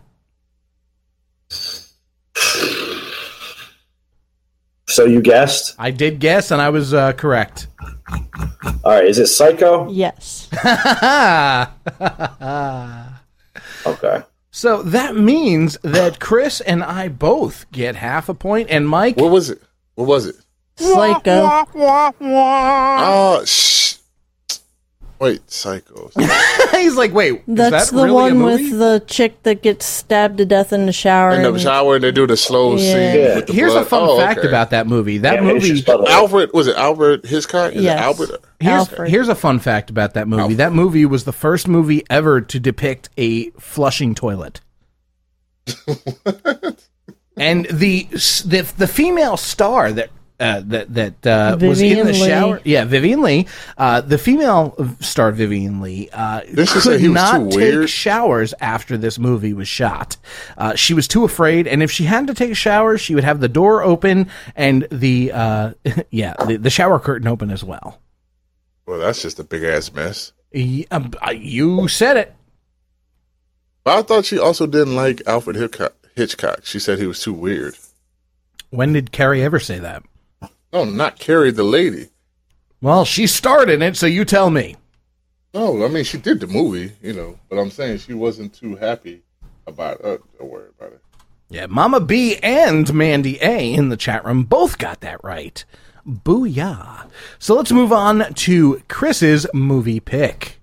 So you guessed? I did guess, and I was correct. All right, is it Psycho? Yes. Okay. So that means that Chris and I both get half a point, and Mike... What was it? Psycho. Oh, shh. Wait, Psycho. He's like, wait, that's is that the really one a movie? with the chick that gets stabbed to death in the shower. In the shower, and they do the slow scene. With the Here's blood. a fun fact about that movie. That movie... Alfred, was it Albert Hitchcock? Is it Albert? Here's a fun fact about that movie. That movie was the first movie ever to depict a flushing toilet. And the female star that was in the shower, Vivian Lee, the female star Vivian Lee, could not take showers after this movie was shot. She was too afraid, and if she had to take a shower, she would have the door open and the shower curtain open as well. Well, that's just a big ass mess. You said it. But I thought she also didn't like Alfred Hitchcock. She said he was too weird. When did Carrie ever say that? No, not Carrie, the lady. Well, she starred in it, so you tell me. No, I mean, she did the movie, but I'm saying she wasn't too happy about it. Don't worry about it. Yeah, Mama B and Mandy A in the chat room both got that right. Booyah. So let's move on to Chris's movie pick.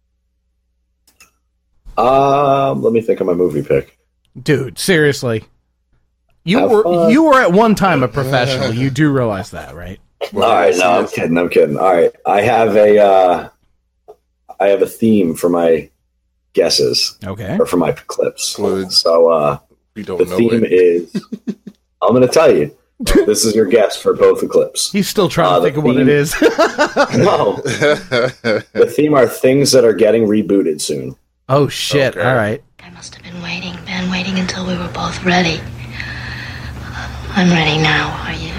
Let me think of my movie pick. Dude, seriously. You were at one time a professional. You do realize that, right? All right, no, I'm kidding. All right, I have a theme for my guesses. Okay. Or for my clips. Good. So we don't the know theme is. I'm going to tell you. This is your guess for both the clips. He's still trying to think of what it is. No. The theme are things that are getting rebooted soon. Oh, shit. Okay. All right. I must have been waiting until we were both ready. I'm ready now, are you?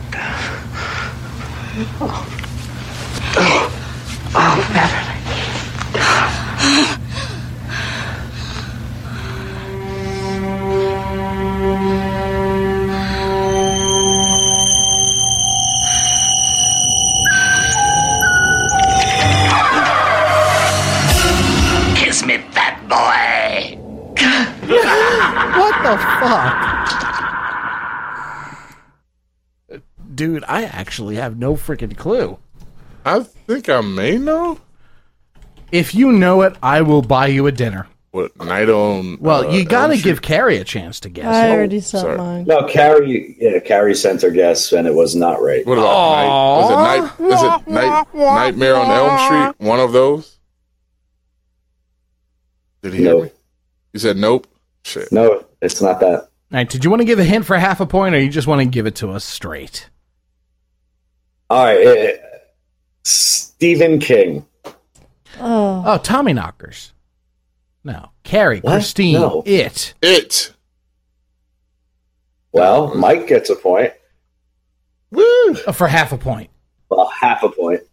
Oh, Beverly. Kiss me, fat boy. What the fuck? Dude, I actually have no freaking clue. I think I may know. If you know it, I will buy you a dinner. What, Night on... Well, you gotta give Carrie a chance to guess. I already said mine. No, Carrie sent her guess, and it was not right. What about Nightmare on Elm Street? One of those? Did he hear me? You said nope? Shit. No, it's not that. All right, did you want to give a hint for half a point, or you just want to give it to us straight? All right, Stephen King. Oh, Tommy Knockers. No, Carrie, What? Christine, No. It. Well, Mike gets a point. Woo! For half a point. Well, half a point.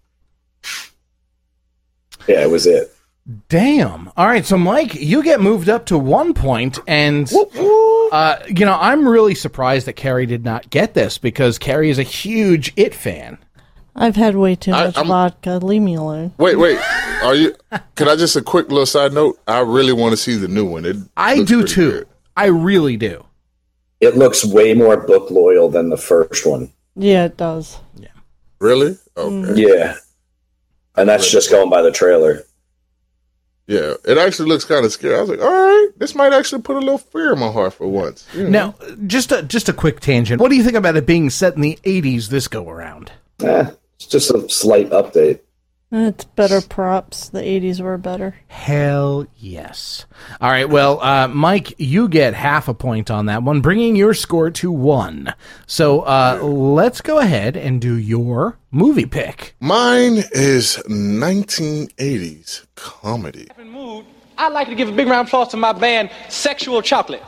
Yeah, it was it. Damn. All right, so Mike, you get moved up to 1 point, and I'm really surprised that Carrie did not get this because Carrie is a huge It fan. I've had way too much vodka. Leave me alone. Wait. Are you? Can I just a quick little side note? I really want to see the new one. I do too. Good. I really do. It looks way more book loyal than the first one. Yeah, it does. Yeah. Really? Okay. Yeah. And that's just going by the trailer. Yeah, it actually looks kind of scary. I was like, all right, this might actually put a little fear in my heart for once. Now, just a quick tangent. What do you think about it being set in the 80s this go around? It's just a slight update. It's better props. The 80s were better. Hell yes. All right, well, Mike, you get half a point on that one, bringing your score to 1. So let's go ahead and do your movie pick. Mine is 1980s comedy. I'd like to give a big round of applause to my band, Sexual Chocolate.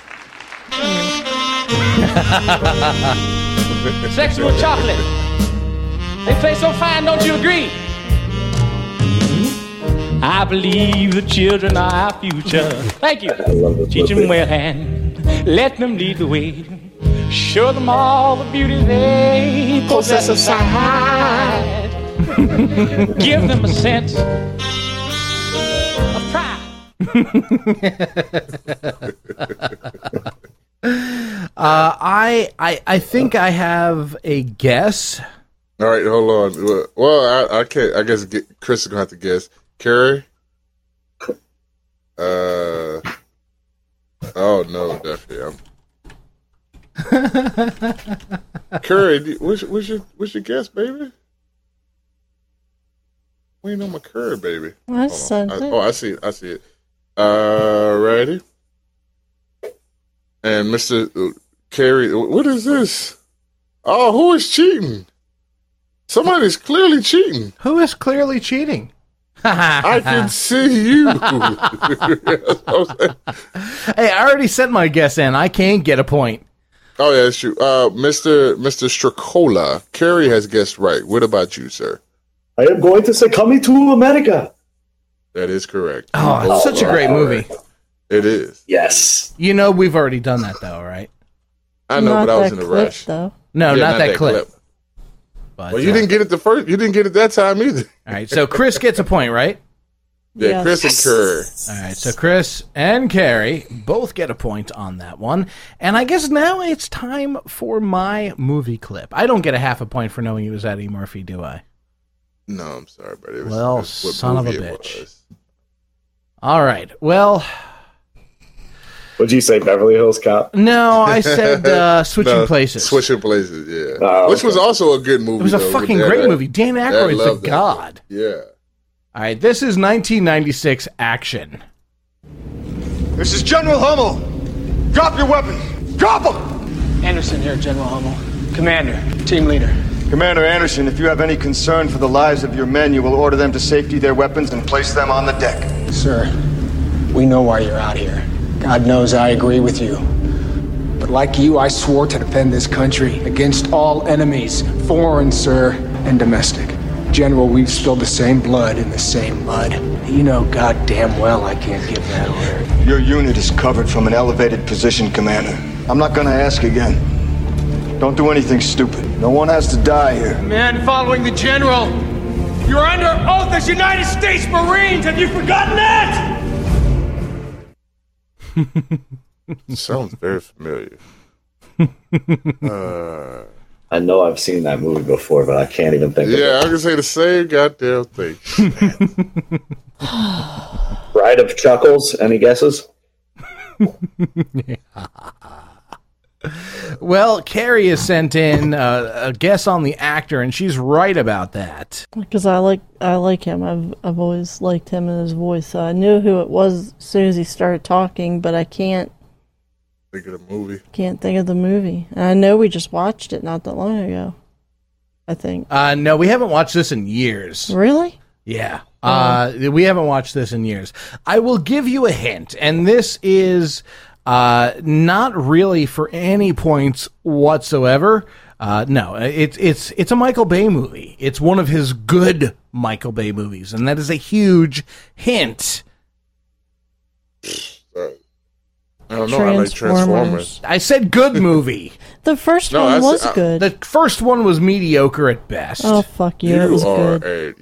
Sexual Chocolate. They play so fine, don't you agree? I believe the children are our future. Thank you. Teach them well and let them lead the way. Show them all the beauty they possess inside. Give them a sense of pride. I think I have a guess. All right, hold on. Well, I can't. I guess Chris is gonna have to guess. Carrie. Oh no, definitely. Curry, what's your guess, baby? We ain't on my Curry, baby. I said it. I see it. Ready? And Mr. Carey, what is this? Oh, who is cheating? Somebody's clearly cheating. Who is clearly cheating? I can see you. Hey, I already sent my guess in. I can't get a point. Oh, yeah, that's true. Mr. Stracola, Carrie has guessed right. What about you, sir? I am going to say Coming to America. That is correct. Oh, it's such a great movie. It is. Yes. You know, we've already done that, though, right? I know, but I was in a rush. Though. No, not that clip. But, well, you didn't get it you didn't get it that time either. All right, so Chris gets a point, right? Yeah, Yes. Chris and Kerr. All right, so Chris and Carrie both get a point on that one. And I guess now it's time for my movie clip. I don't get a half a point for knowing it was Eddie Murphy, do I? No, I'm sorry, but it was, Well, it was what son of a movie it bitch. was. All right, well... What'd you say, Beverly Hills Cop? No, I said Switching Places. Switching Places, yeah. Oh, Which was also a good movie. It was a though, fucking with great that- movie. Dan I Aykroyd's love the that god. movie. Yeah. All right, this is 1996 action. This is General Hummel. Drop your weapons. Drop them! Anderson here, General Hummel. Commander, team leader. Commander Anderson, if you have any concern for the lives of your men, you will order them to safety their weapons and place them on the deck. Sir, we know why you're out here. God knows I agree with you. But like you, I swore to defend this country against all enemies, foreign, sir, and domestic. General, we've spilled the same blood in the same mud. You know goddamn well I can't give that order. Your unit is covered from an elevated position, Commander. I'm not gonna ask again. Don't do anything stupid. No one has to die here. Man following the General, you're under oath as United States Marines. Have you forgotten that? Sounds very familiar. I know I've seen that movie before, but I can't even think of Yeah, it. I can say the same goddamn thing. Bride of Chuckles, any guesses? Well, Carrie has sent in a guess on the actor, and she's right about that. Because I like him. I've always liked him and his voice. So I knew who it was as soon as he started talking, but I can't Think of the movie. think of the movie. And I know we just watched it not that long ago. I think. No, we haven't watched this in years. Really? Yeah. We haven't watched this in years. I will give you a hint, and this is not really for any points whatsoever. No, it's a Michael Bay movie. It's one of his good Michael Bay movies, and that is a huge hint. I don't know. I like Transformers. I said good movie. The first one was good. The first one was mediocre at best. Oh, fuck you. It was good.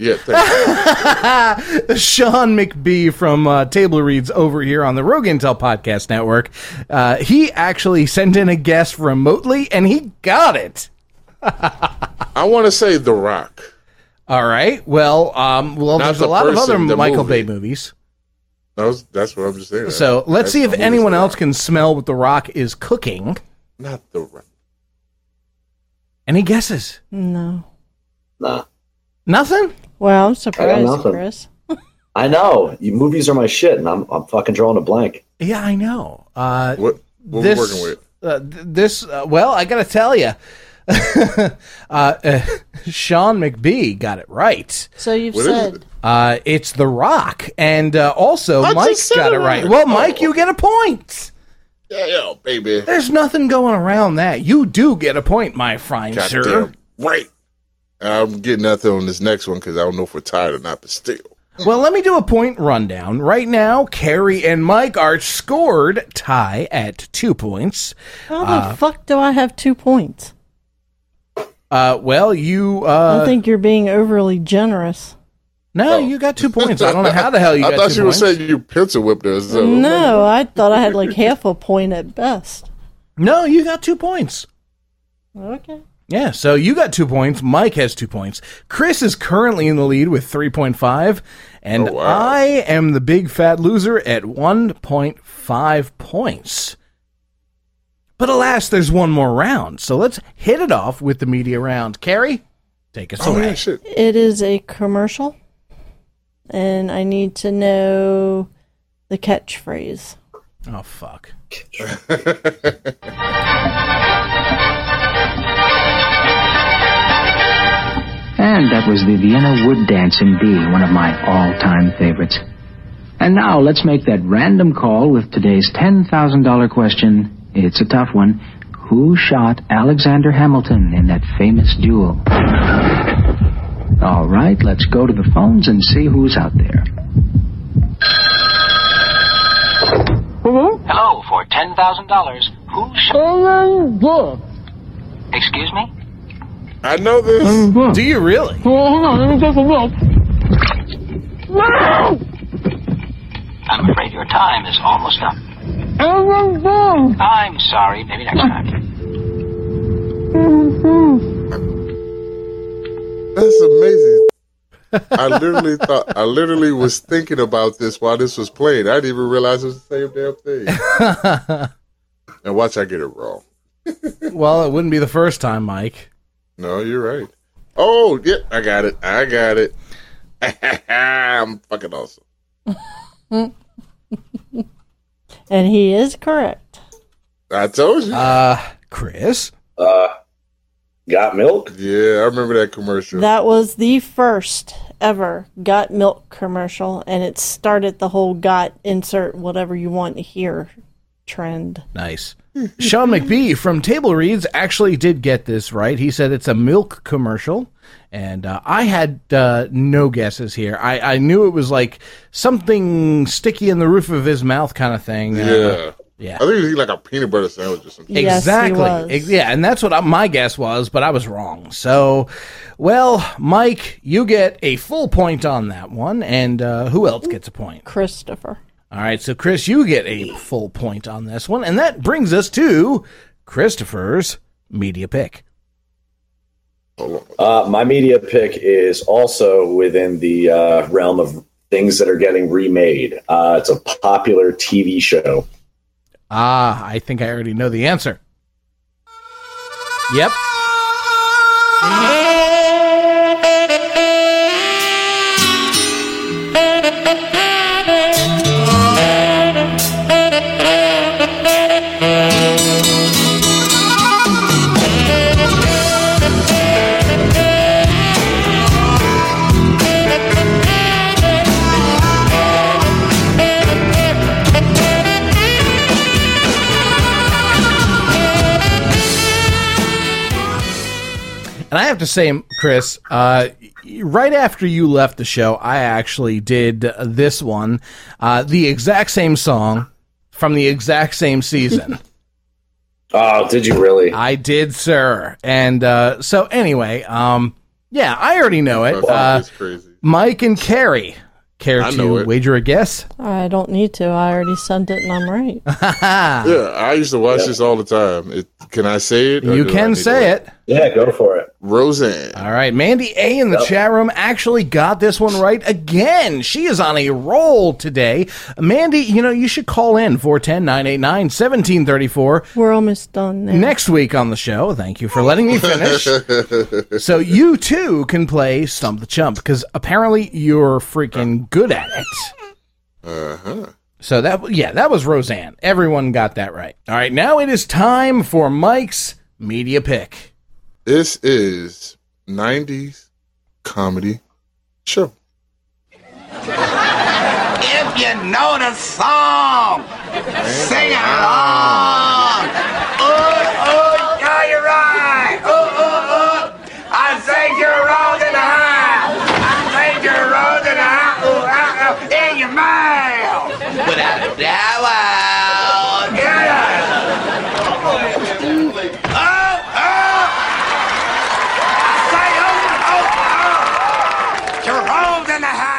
Sean McBee from Table Reads over here on the Rogue Intel Podcast Network. He actually sent in a guess remotely, and he got it. I want to say The Rock. All right. Well, there's a lot of other Michael Bay movie. movies. That's what I'm just saying. So let's see if anyone else can smell what The Rock is cooking. Not The Rock. Any guesses? No. Nah. Nothing? Well, I'm I got surprised, nothing. Chris. I know. You movies are my shit, and I'm fucking drawing a blank. Yeah, I know. What we working with? Well, I got to tell you, Sean McBee got it right. So you've What is said. It's The Rock, and also I Mike just said got it it right. right. Well, Mike, you get a point. Yeah, baby. There's nothing going around that. You do get a point, my fine sir. Goddamn right. I'm getting nothing on this next one because I don't know if we're tired or not, but still. Well, let me do a point rundown. Right now, Carrie and Mike are scored tie at 2 points. How the fuck do I have 2 points? Well, you... I think you're being overly generous. No, you got 2 points. I don't know how the hell you got 2 points. I thought you were saying you pencil whipped us. So. No, I thought I had like half a point at best. No, you got 2 points. Okay. Yeah, so you got 2 points. Mike has 2 points. Chris is currently in the lead with 3.5. And I am the big fat loser at 1.5 points. But alas, there's one more round. So let's hit it off with the media round. Carrie, take us away. It is a commercial. And I need to know the catchphrase. Oh, fuck. And that was the Vienna Wood Dance in B, one of my all-time favorites. And now let's make that random call with today's $10,000 question. It's a tough one. Who shot Alexander Hamilton in that famous duel? All right, let's go to the phones and see who's out there. Hello, for $10,000. Who shot... Excuse me? I know this. Do you really? Hold on, let me take a look. No! I'm afraid your time is almost up. I'm sorry, maybe next time. That's amazing. I literally was thinking about this while this was playing. I didn't even realize it was the same damn thing. And watch I get it wrong. Well, it wouldn't be the first time, Mike. No, you're right. Oh, yeah, I got it. I'm fucking awesome. And he is correct. I told you. Chris? Got Milk? Yeah, I remember that commercial. That was the first ever Got Milk commercial, and it started the whole Got insert whatever you want to hear trend. Nice. Sean McBee from Table Reads actually did get this right. He said it's a milk commercial, and I had no guesses here. I knew it was like something sticky in the roof of his mouth kind of thing. Yeah. Yeah. I think it was like a peanut butter sandwich or something. Exactly. Yeah, and that's what my guess was, but I was wrong. So, well, Mike, you get a full point on that one, and who else gets a point? Christopher. All right, so Chris, you get a full point on this one, and that brings us to Christopher's media pick. My media pick is also within the realm of things that are getting remade. It's a popular TV show. I think I already know the answer. Yep. And I have to say, Chris, right after you left the show, I actually did this one, the exact same song from the exact same season. Oh, did you really? I did, sir. And so anyway, yeah, I already know it. That's crazy. Mike and Carrie, care I know to it. wager a guess? I don't need to. I already sent it and I'm right. Yeah, I used to watch this all the time. Can I say it? You can say it. Yeah, go for it. Roseanne. All right, Mandy A in the chat room actually got this one right again. She is on a roll today. Mandy, you should call in 410-989-1734. We're almost done now. Next week on the show. Thank you for letting me finish. So you too can play Stump the Chump because apparently you're freaking good at it. Uh-huh. So that was Roseanne. Everyone got that right. All right, now it is time for Mike's media pick. This is 90s comedy show. If you know the song, sing along. Yeah, you're right. I think you're rolling in the high. I think you're rolling in the high. In your mouth. Without a doubt. You're rolled in the house.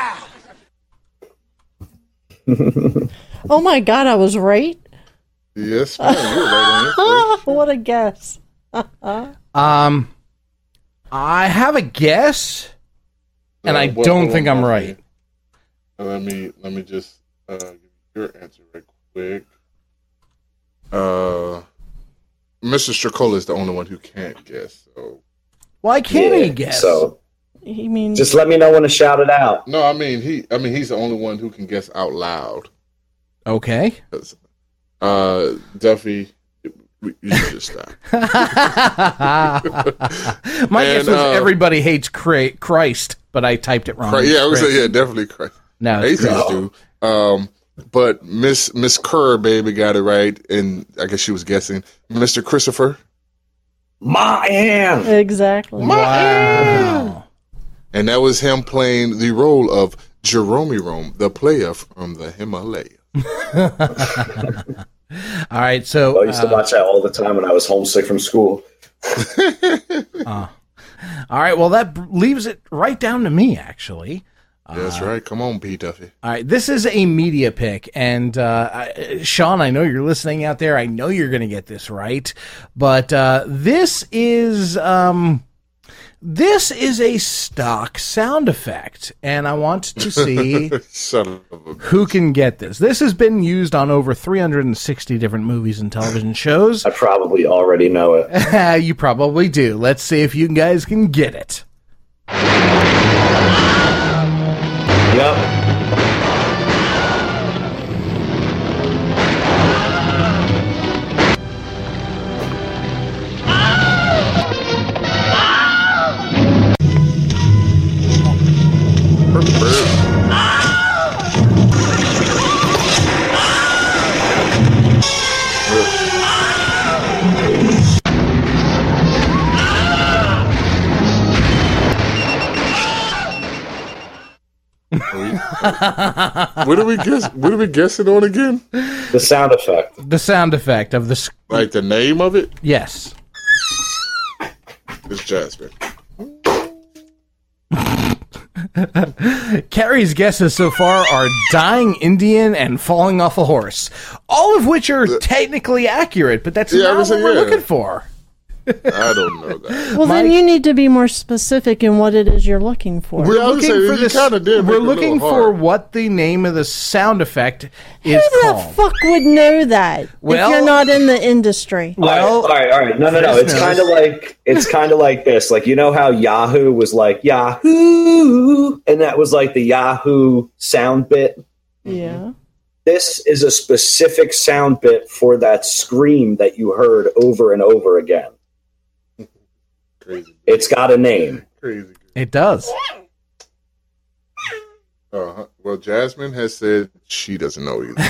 Oh my God, I was right. Yes, man, you're right on it. What a guess. I have a guess, and I don't think I'm right. Let me just give your answer right quick. Mr. Stracola is the only one who can't guess. So why can't he guess? So he means just let me know when to shout it out. No, I mean he's the only one who can guess out loud. Okay. Duffy, you should stop. My guess was everybody hates Christ, but I typed it wrong. Yeah, I would say definitely Christ. No, atheists do. But Miss Kerr, baby, got it right, and I guess she was guessing Mr. Christopher. Man, exactly. Wow. And that was him playing the role of Jerome, the player from the Himalayas. All right, so I used to watch that all the time when I was homesick from school. All right, well, that leaves it right down to me, actually. That's right. Come on, P. Duffy. All right, this is a media pick, and Sean, I know you're listening out there. I know you're going to get this right, but this is a stock sound effect, and I want to see who can get this. This has been used on over 360 different movies and television shows. I probably already know it. You probably do. Let's see if you guys can get it. Yep. What are we guessing on again? The sound effect. The sound effect of the like the name of it? Yes. It's Jasmine. Carrie's guesses so far are dying Indian and falling off a horse, all of which are technically accurate, but that's not what we're looking for. I don't know that. Well, then you need to be more specific in what it is you're looking for. We're looking for this. We're looking for what the name of the sound effect is called. Who the fuck would know that if you're not in the industry? Well, all right. No. It's kind of like this. Like, you know how Yahoo was like Yahoo, and that was like the Yahoo sound bit. Yeah. This is a specific sound bit for that scream that you heard over and over again. Crazy. It's got a name. Crazy. It does. Well, Jasmine has said she doesn't know either.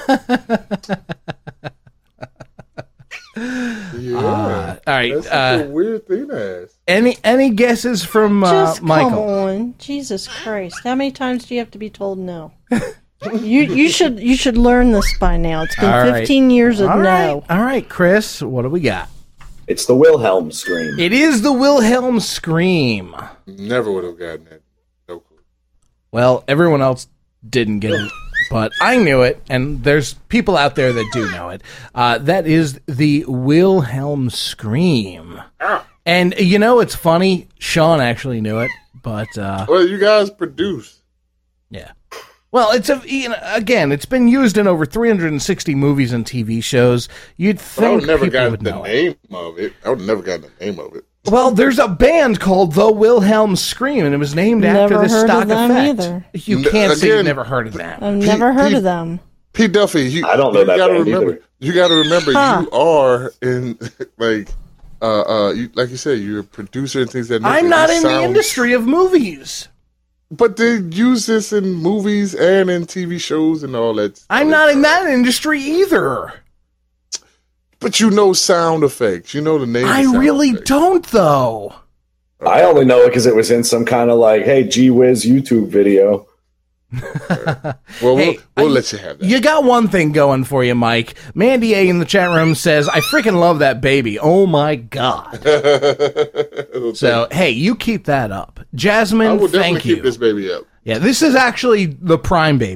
All right. That's such a weird thing to ask. Any guesses from Just Michael? come on, Jesus Christ! How many times do you have to be told no? You should learn this by now. It's been 15 years of no. All right, Chris, what do we got? It's the Wilhelm scream. It is the Wilhelm scream. Never would have gotten it. No clue. Well, everyone else didn't get it, but I knew it, and there's people out there that do know it. That is the Wilhelm scream. And you know, it's funny. Sean actually knew it, but well, you guys produce. Yeah. Well, again, it's been used in over 360 movies and TV shows. You'd think I would never people got would the know name of it. I would never got the name of it. Well, there's a band called The Wilhelm Scream, and it was named after the stock effect. Either. You can't say you've never heard of that. I've never heard of them. P. Duffy, I don't know that gotta band remember. either. You got to remember, you are in like you said, you're a producer and things that. I'm not in the industry of movies. But they use this in movies and in TV shows and all that. I'm not in that industry either. But you know sound effects. You know the name. I really don't, though. I only know it because it was in some kind of like, hey, gee whiz YouTube video. Well, we'll let you have that. You got one thing going for you, Mike. Mandy A in the chat room says, I freaking love that baby. Oh, my God. So, hey, you keep that up. Jasmine, I will definitely thank you. keep this baby up. Yeah, this is actually the prime baby.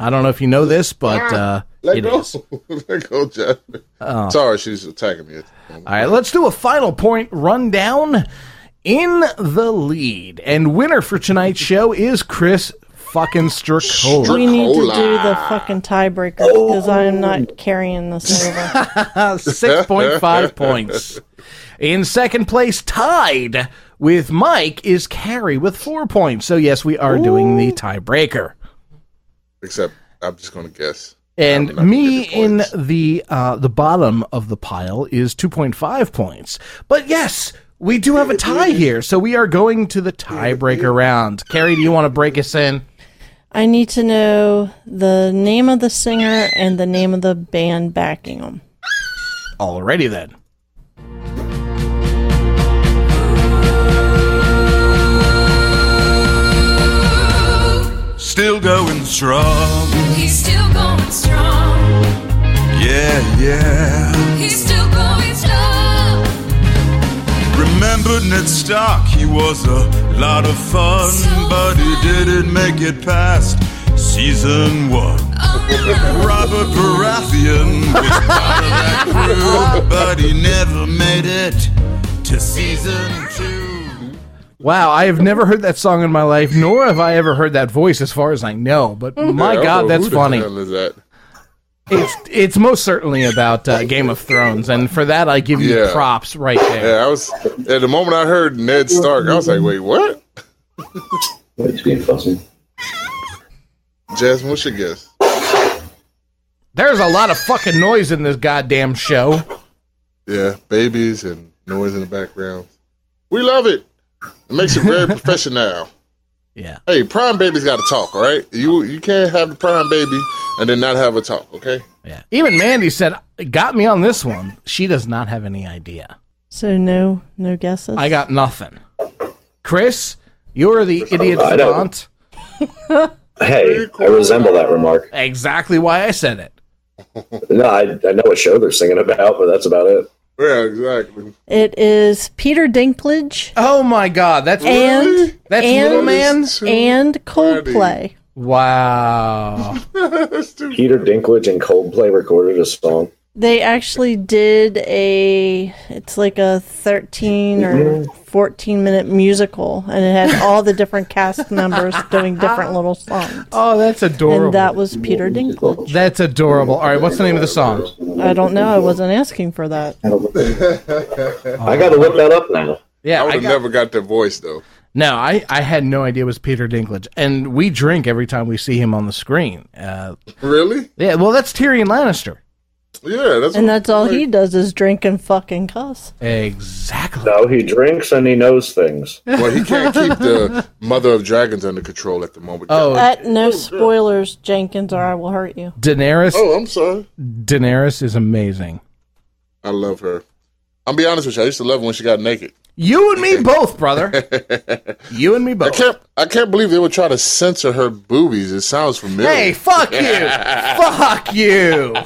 I don't know if you know this, but Let it go. is. Let go, Jeff. Oh. Sorry, she's attacking me. All right, let's do a final point rundown. In the lead and winner for tonight's show is Chris fucking Stricola. We need to do the fucking tiebreaker because I am not carrying this over. 6.5 points. In second place, tied with Mike, is Carrie with 4 points. So yes, we are doing the tiebreaker. Except I'm just going to guess. And me in the bottom of the pile is 2.5 points. But yes, we do have a tie here, so we are going to the tiebreaker round. Carrie, do you want to break us in? I need to know the name of the singer and the name of the band backing them. Alrighty then. Still going strong. He's still going strong. Yeah, yeah. He's still going strong. Remember Ned Stark? He was a lot of fun, but he didn't make it past season 1. Robert Baratheon was part of that crew, but he never made it to season 2. Wow, I have never heard that song in my life, nor have I ever heard that voice as far as I know. But my God, that's funny. Who the hell is that? It's most certainly about Game of Thrones, and for that I give you props right there. Yeah, I was at the moment I heard Ned Stark, I was like, wait, what? It's being fussy. Jasmine, what's your guess? There's a lot of fucking noise in this goddamn show. Yeah, babies and noise in the background. We love it. It makes it very professional. Yeah. Hey, prime baby's got to talk, all right? You can't have the prime baby and then not have a talk, okay? Yeah. Even Mandy said, got me on this one. She does not have any idea. So no guesses? I got nothing. Chris, you're the idiot savant. Hey, I resemble that remark. Exactly why I said it. No, I know what show they're singing about, but that's about it. Yeah, exactly. It is Peter Dinklage. Oh my God, that's and Little Man and Coldplay. Wow. Peter Dinklage and Coldplay recorded a song. They actually did it's like a 13 or 14 minute musical, and it had all the different cast members doing different little songs. Oh, that's adorable. And that was Peter Dinklage. That's adorable. All right, what's the name of the song? I don't know. I wasn't asking for that. I got to look that up now. Yeah, I would have never got that voice, though. No, I had no idea it was Peter Dinklage. And we drink every time we see him on the screen. Really? Yeah, well, that's Tyrion Lannister. Yeah, that's all he does is drink and fucking cuss. Exactly. No, he drinks and he knows things. Well, he can't keep the Mother of Dragons under control at the moment. No spoilers, Jenkins, or I will hurt you. Daenerys. Oh, I'm sorry. Daenerys is amazing. I love her. I'll be honest with you. I used to love her when she got naked. You and me both, brother. You and me both. I can't believe they would try to censor her boobies. It sounds familiar. Hey, fuck you. Fuck you.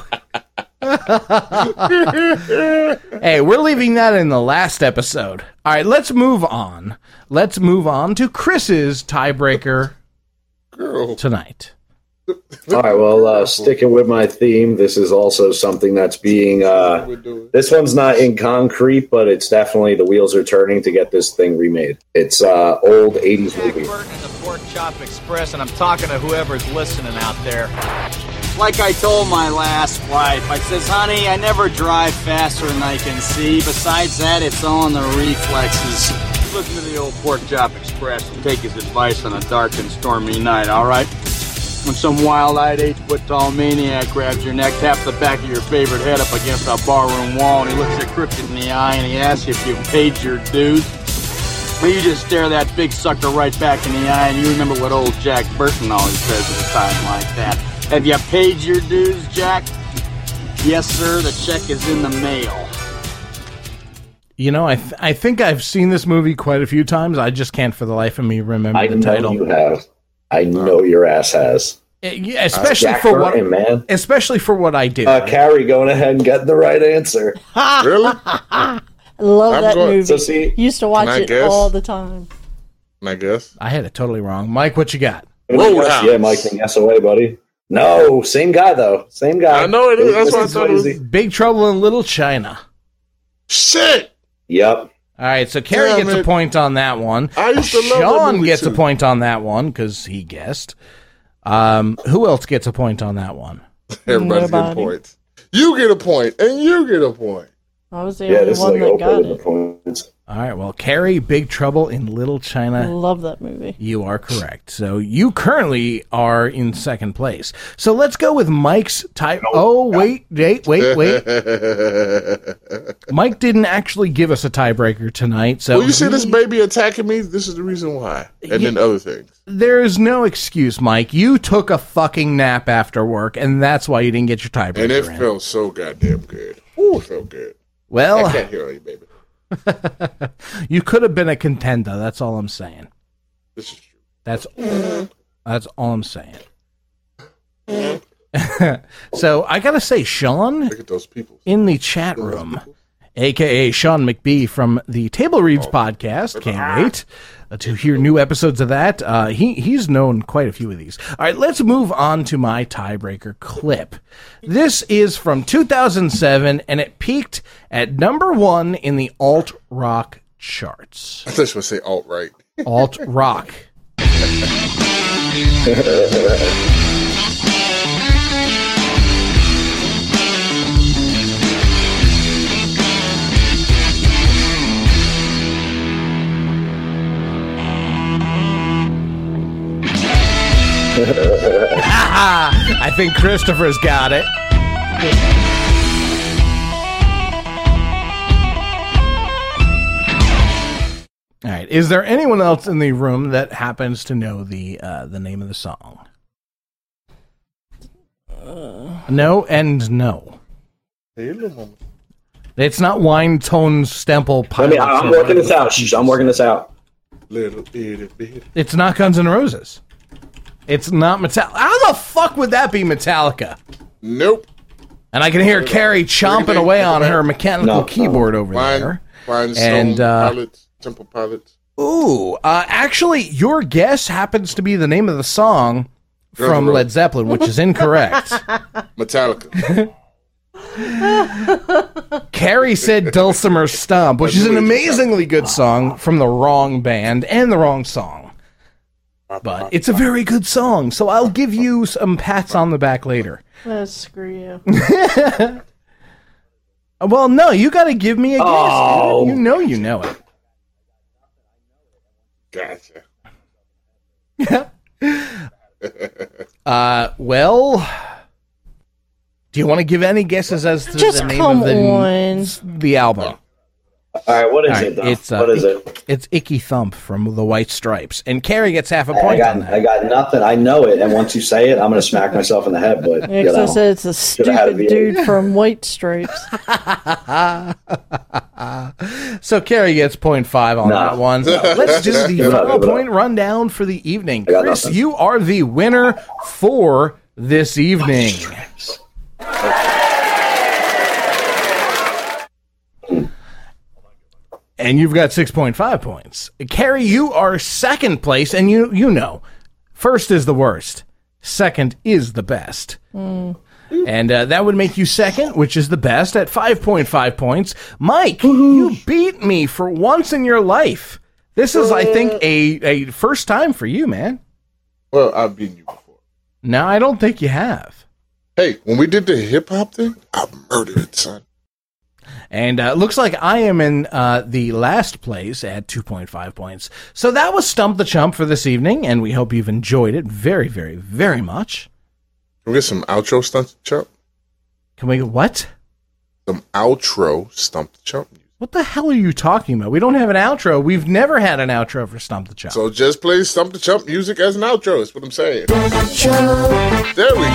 Hey, we're leaving that in the last episode. All right, let's move on. Let's move on to Chris's tiebreaker tonight. All right, well, sticking with my theme, this is also something that's being... this one's not in concrete, but it's definitely the wheels are turning to get this thing remade. It's old 80s movie. Burton and the Pork Chop Express, and I'm talking to whoever's listening out there. Like I told my last wife, I says, honey, I never drive faster than I can see. Besides that, it's all in the reflexes. Listen to the old Pork Chop Express and take his advice on a dark and stormy night, all right? When some wild-eyed 8-foot-tall maniac grabs your neck, taps the back of your favorite head up against a barroom wall, and he looks you crooked in the eye, and he asks you if you've paid your dues, well, you just stare that big sucker right back in the eye, and you remember what old Jack Burton always says at a time like that. Have you paid your dues, Jack? Yes, sir, the check is in the mail. You know, I think I've seen this movie quite a few times. I just can't for the life of me remember the title. You have. I know your ass has. Yeah, especially for what, man. Especially for what I do. Carrie going ahead and getting the right answer. Really? I love that movie. So see, used to watch it all the time. Can I guess? I had it totally wrong. Mike, what you got? Roadhouse. Yeah, Mike, then guess away, buddy. No, same guy though. Same guy. I know it is. That's why I thought it was. Big Trouble in Little China. Shit. Yep. All right, so Carrie gets a point on that one. I used to love that Sean movie gets too. a point on that one because he guessed. Who else gets a point on that one? Everybody's getting points. You get a point, and you get a point. I was the only one that got it. Points. All right, well, Carrie, Big Trouble in Little I China. love that movie. You are correct. So you currently are in second place. So let's go with Mike's tie. Oh, wait. Mike didn't actually give us a tiebreaker tonight. So Well, you see this baby attacking me? This is the reason why. And then other things. There's no excuse, Mike. You took a fucking nap after work, and that's why you didn't get your tiebreaker. And it in. felt so goddamn good. It felt good. Well, I can't hear you, baby. you could have been a contender. That's all I'm saying. This is true. That's all I'm saying. So I gotta say, Sean, Look at those people. in the chat room, aka Sean McBee from the Table Reads podcast. Can't wait to hear new episodes of that. He's known quite a few of these. All right, let's move on to my tiebreaker clip. This is from 2007, and it peaked at number 1 in the alt rock charts. I thought you were going to say alt-right. Alt rock. I think Christopher's got it. All right. Is there anyone else in the room that happens to know the name of the song? No and no. It's not Wine Tone Stemple Pilots. I'm working this out. I'm working this out. Little bit. It's not Guns N' Roses. It's not Metallica. How the fuck would that be Metallica? Nope. And I can hear Carrie chomping away on her mechanical keyboard over there. Rhinestone Pilots, Temple Pilots. Ooh, actually, your guess happens to be the name of the song from Led Zeppelin, which is incorrect. Metallica. Carrie said Dulcimer Stomp, which is an amazingly good song from the wrong band and the wrong song. But it's a very good song, so I'll give you some pats on the back later. Screw you. Well, no, you got to give me a guess. Oh. You know it. Gotcha. Well, do you want to give any guesses as to Just the name come of the album? All right, what is it? Though? What is it? It's Icky Thump from the White Stripes, and Carrie gets half a point on that. I got nothing. I know it, and once you say it, I'm going to smack myself in the head. But Yeah, 'cause I said it's a stupid dude from White Stripes. So Carrie gets 0.5 on that one. Let's do the final point rundown for the evening. Chris, you are the winner for this evening. And you've got 6.5 points. Carrie, you are second place, and you know, first is the worst, second is the best. And that would make you second, which is the best, at 5.5 points. Mike, you beat me for once in your life. This is, I think, a first time for you, man. Well, I've beaten you before. No, I don't think you have. Hey, when we did the hip-hop thing, I murdered it, son. And looks like I am in the last place at 2.5 points. So that was Stump the Chump for this evening, and we hope you've enjoyed it very, very, very much. Can we get some outro Stump the Chump? Can we get what? Some outro Stump the Chump. What the hell are you talking about? We don't have an outro. We've never had an outro for Stump the Chump. So just play Stump the Chump music as an outro. That's what I'm saying. There we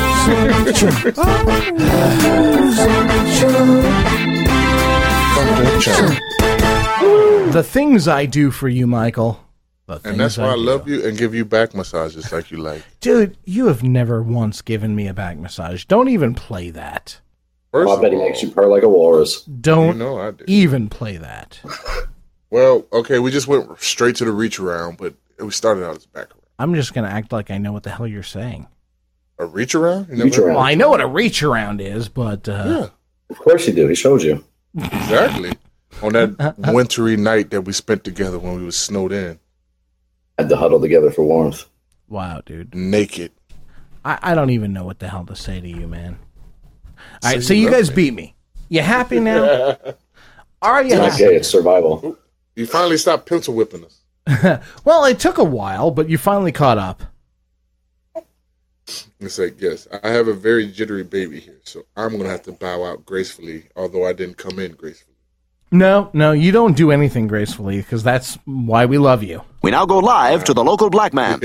go. The things I do for you, Michael. And that's why I love you and give you back massages like you like. Dude, you have never once given me a back massage. Don't even play that. I bet he makes you purr like a walrus. Don't even play that. Well, okay, we just went straight to the reach around, but we started out as back around. I'm just going to act like I know what the hell you're saying. A reach around? Well, I know what a reach around is, but Of course you do. He showed you. Exactly. On that wintry night that we spent together when we were snowed in. Had to huddle together for warmth. Wow, dude. Naked. I don't even know what the hell to say to you, man. All right, so you guys beat me. You happy now? Are you It's not happy? gay, it's survival. You finally stopped pencil whipping us. Well, it took a while, but you finally caught up. It's like, yes, I have a very jittery baby here, so I'm going to have to bow out gracefully, although I didn't come in gracefully. No, you don't do anything gracefully, because that's why we love you. We now go live to the local black man.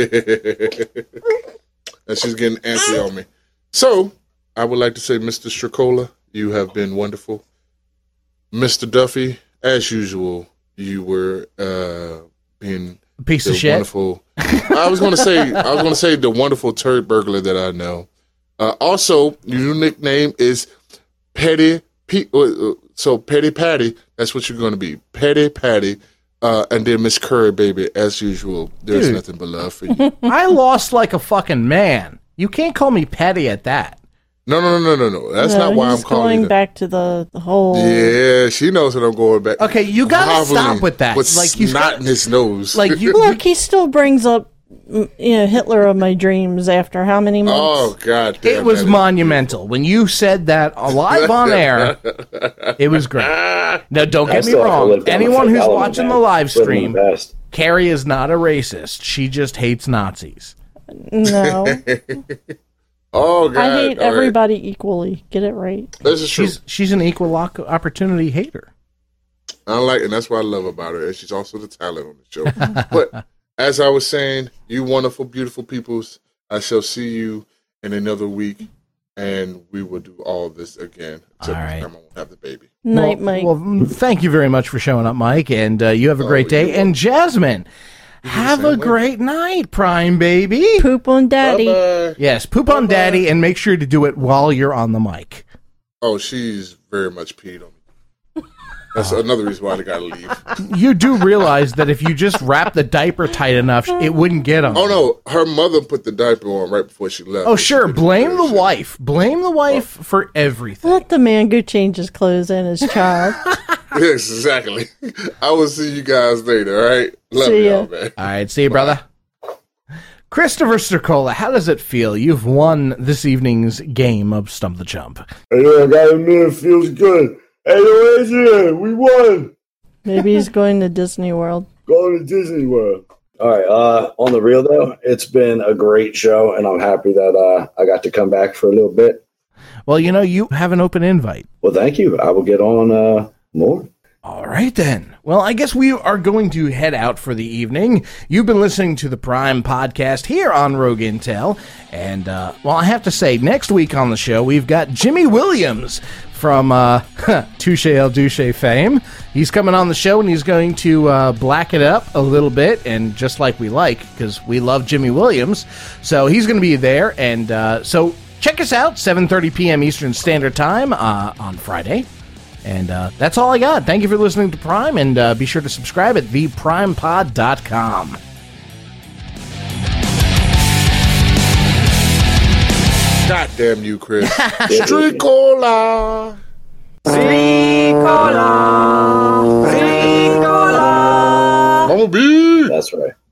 And she's getting antsy on me. So, I would like to say, Mr. Stricola, you have been wonderful. Mr. Duffy, as usual, you were being piece of shit. Wonderful. I was going to say the wonderful turd burglar that I know. Also, your new nickname is Petty. So Petty Patty, that's what you're going to be, Petty Patty. And then Miss Curry, baby, as usual, there's nothing but love for you. I lost like a fucking man. You can't call me petty at that. No. That's not why I'm calling going back to the whole. Yeah, she knows what I'm going back. Okay, you gotta stop with that. With Like he's snot in his nose. Like look, he still brings up, Hitler of my dreams after how many months? Oh God! It was monumental when you said that live on air. It was great. Now, don't get me wrong. Anyone who's watching the live stream, Carrie is not a racist. She just hates Nazis. No. Oh God! I hate everybody equally. Get it right. This is true. She's an equal opportunity hater. I like it, and that's what I love about her. And she's also the talent on the show. But as I was saying, you wonderful, beautiful peoples, I shall see you in another week, and we will do all this again. Except this time I won't have the baby. Night, Mike. Well, thank you very much for showing up, Mike, and you have a great day. And Jasmine, have a great night, Prime Baby. Poop on Daddy. Bye-bye. Yes, poop on Daddy, and make sure to do it while you're on the mic. Oh, she's very much peed on me. That's another reason why I gotta leave. You do realize that if you just wrap the diaper tight enough, it wouldn't get on. Oh no, her mother put the diaper on right before she left. Oh sure, blame the wife. Blame the wife for everything. Let the man go change his clothes and his child. Yes, exactly. I will see you guys later, all right? Love See ya. y'all, man. All right, see you, brother. Christopher Stricola, how does it feel? You've won this evening's game of Stump the Chump. I gotta admit, it feels good. Hey, we won. Maybe he's going to Disney World. Going to Disney World. All right. On the real though, it's been a great show, and I'm happy that I got to come back for a little bit. Well, you have an open invite. Well, thank you. I will get on more. All right, then. Well, I guess we are going to head out for the evening. You've been listening to the Prime Podcast here on Rogue Intel. And, well, I have to say, next week on the show, we've got Jimmy Williams from Touche El Douche fame. He's coming on the show, and he's going to black it up a little bit, and just like we like, because we love Jimmy Williams. So he's going to be there, and so check us out, 7:30 p.m. Eastern Standard Time on Friday. And that's all I got. Thank you for listening to Prime, and be sure to subscribe at theprimepod.com. God damn you, Chris. Stricola. Stricola. Mama B. That's right.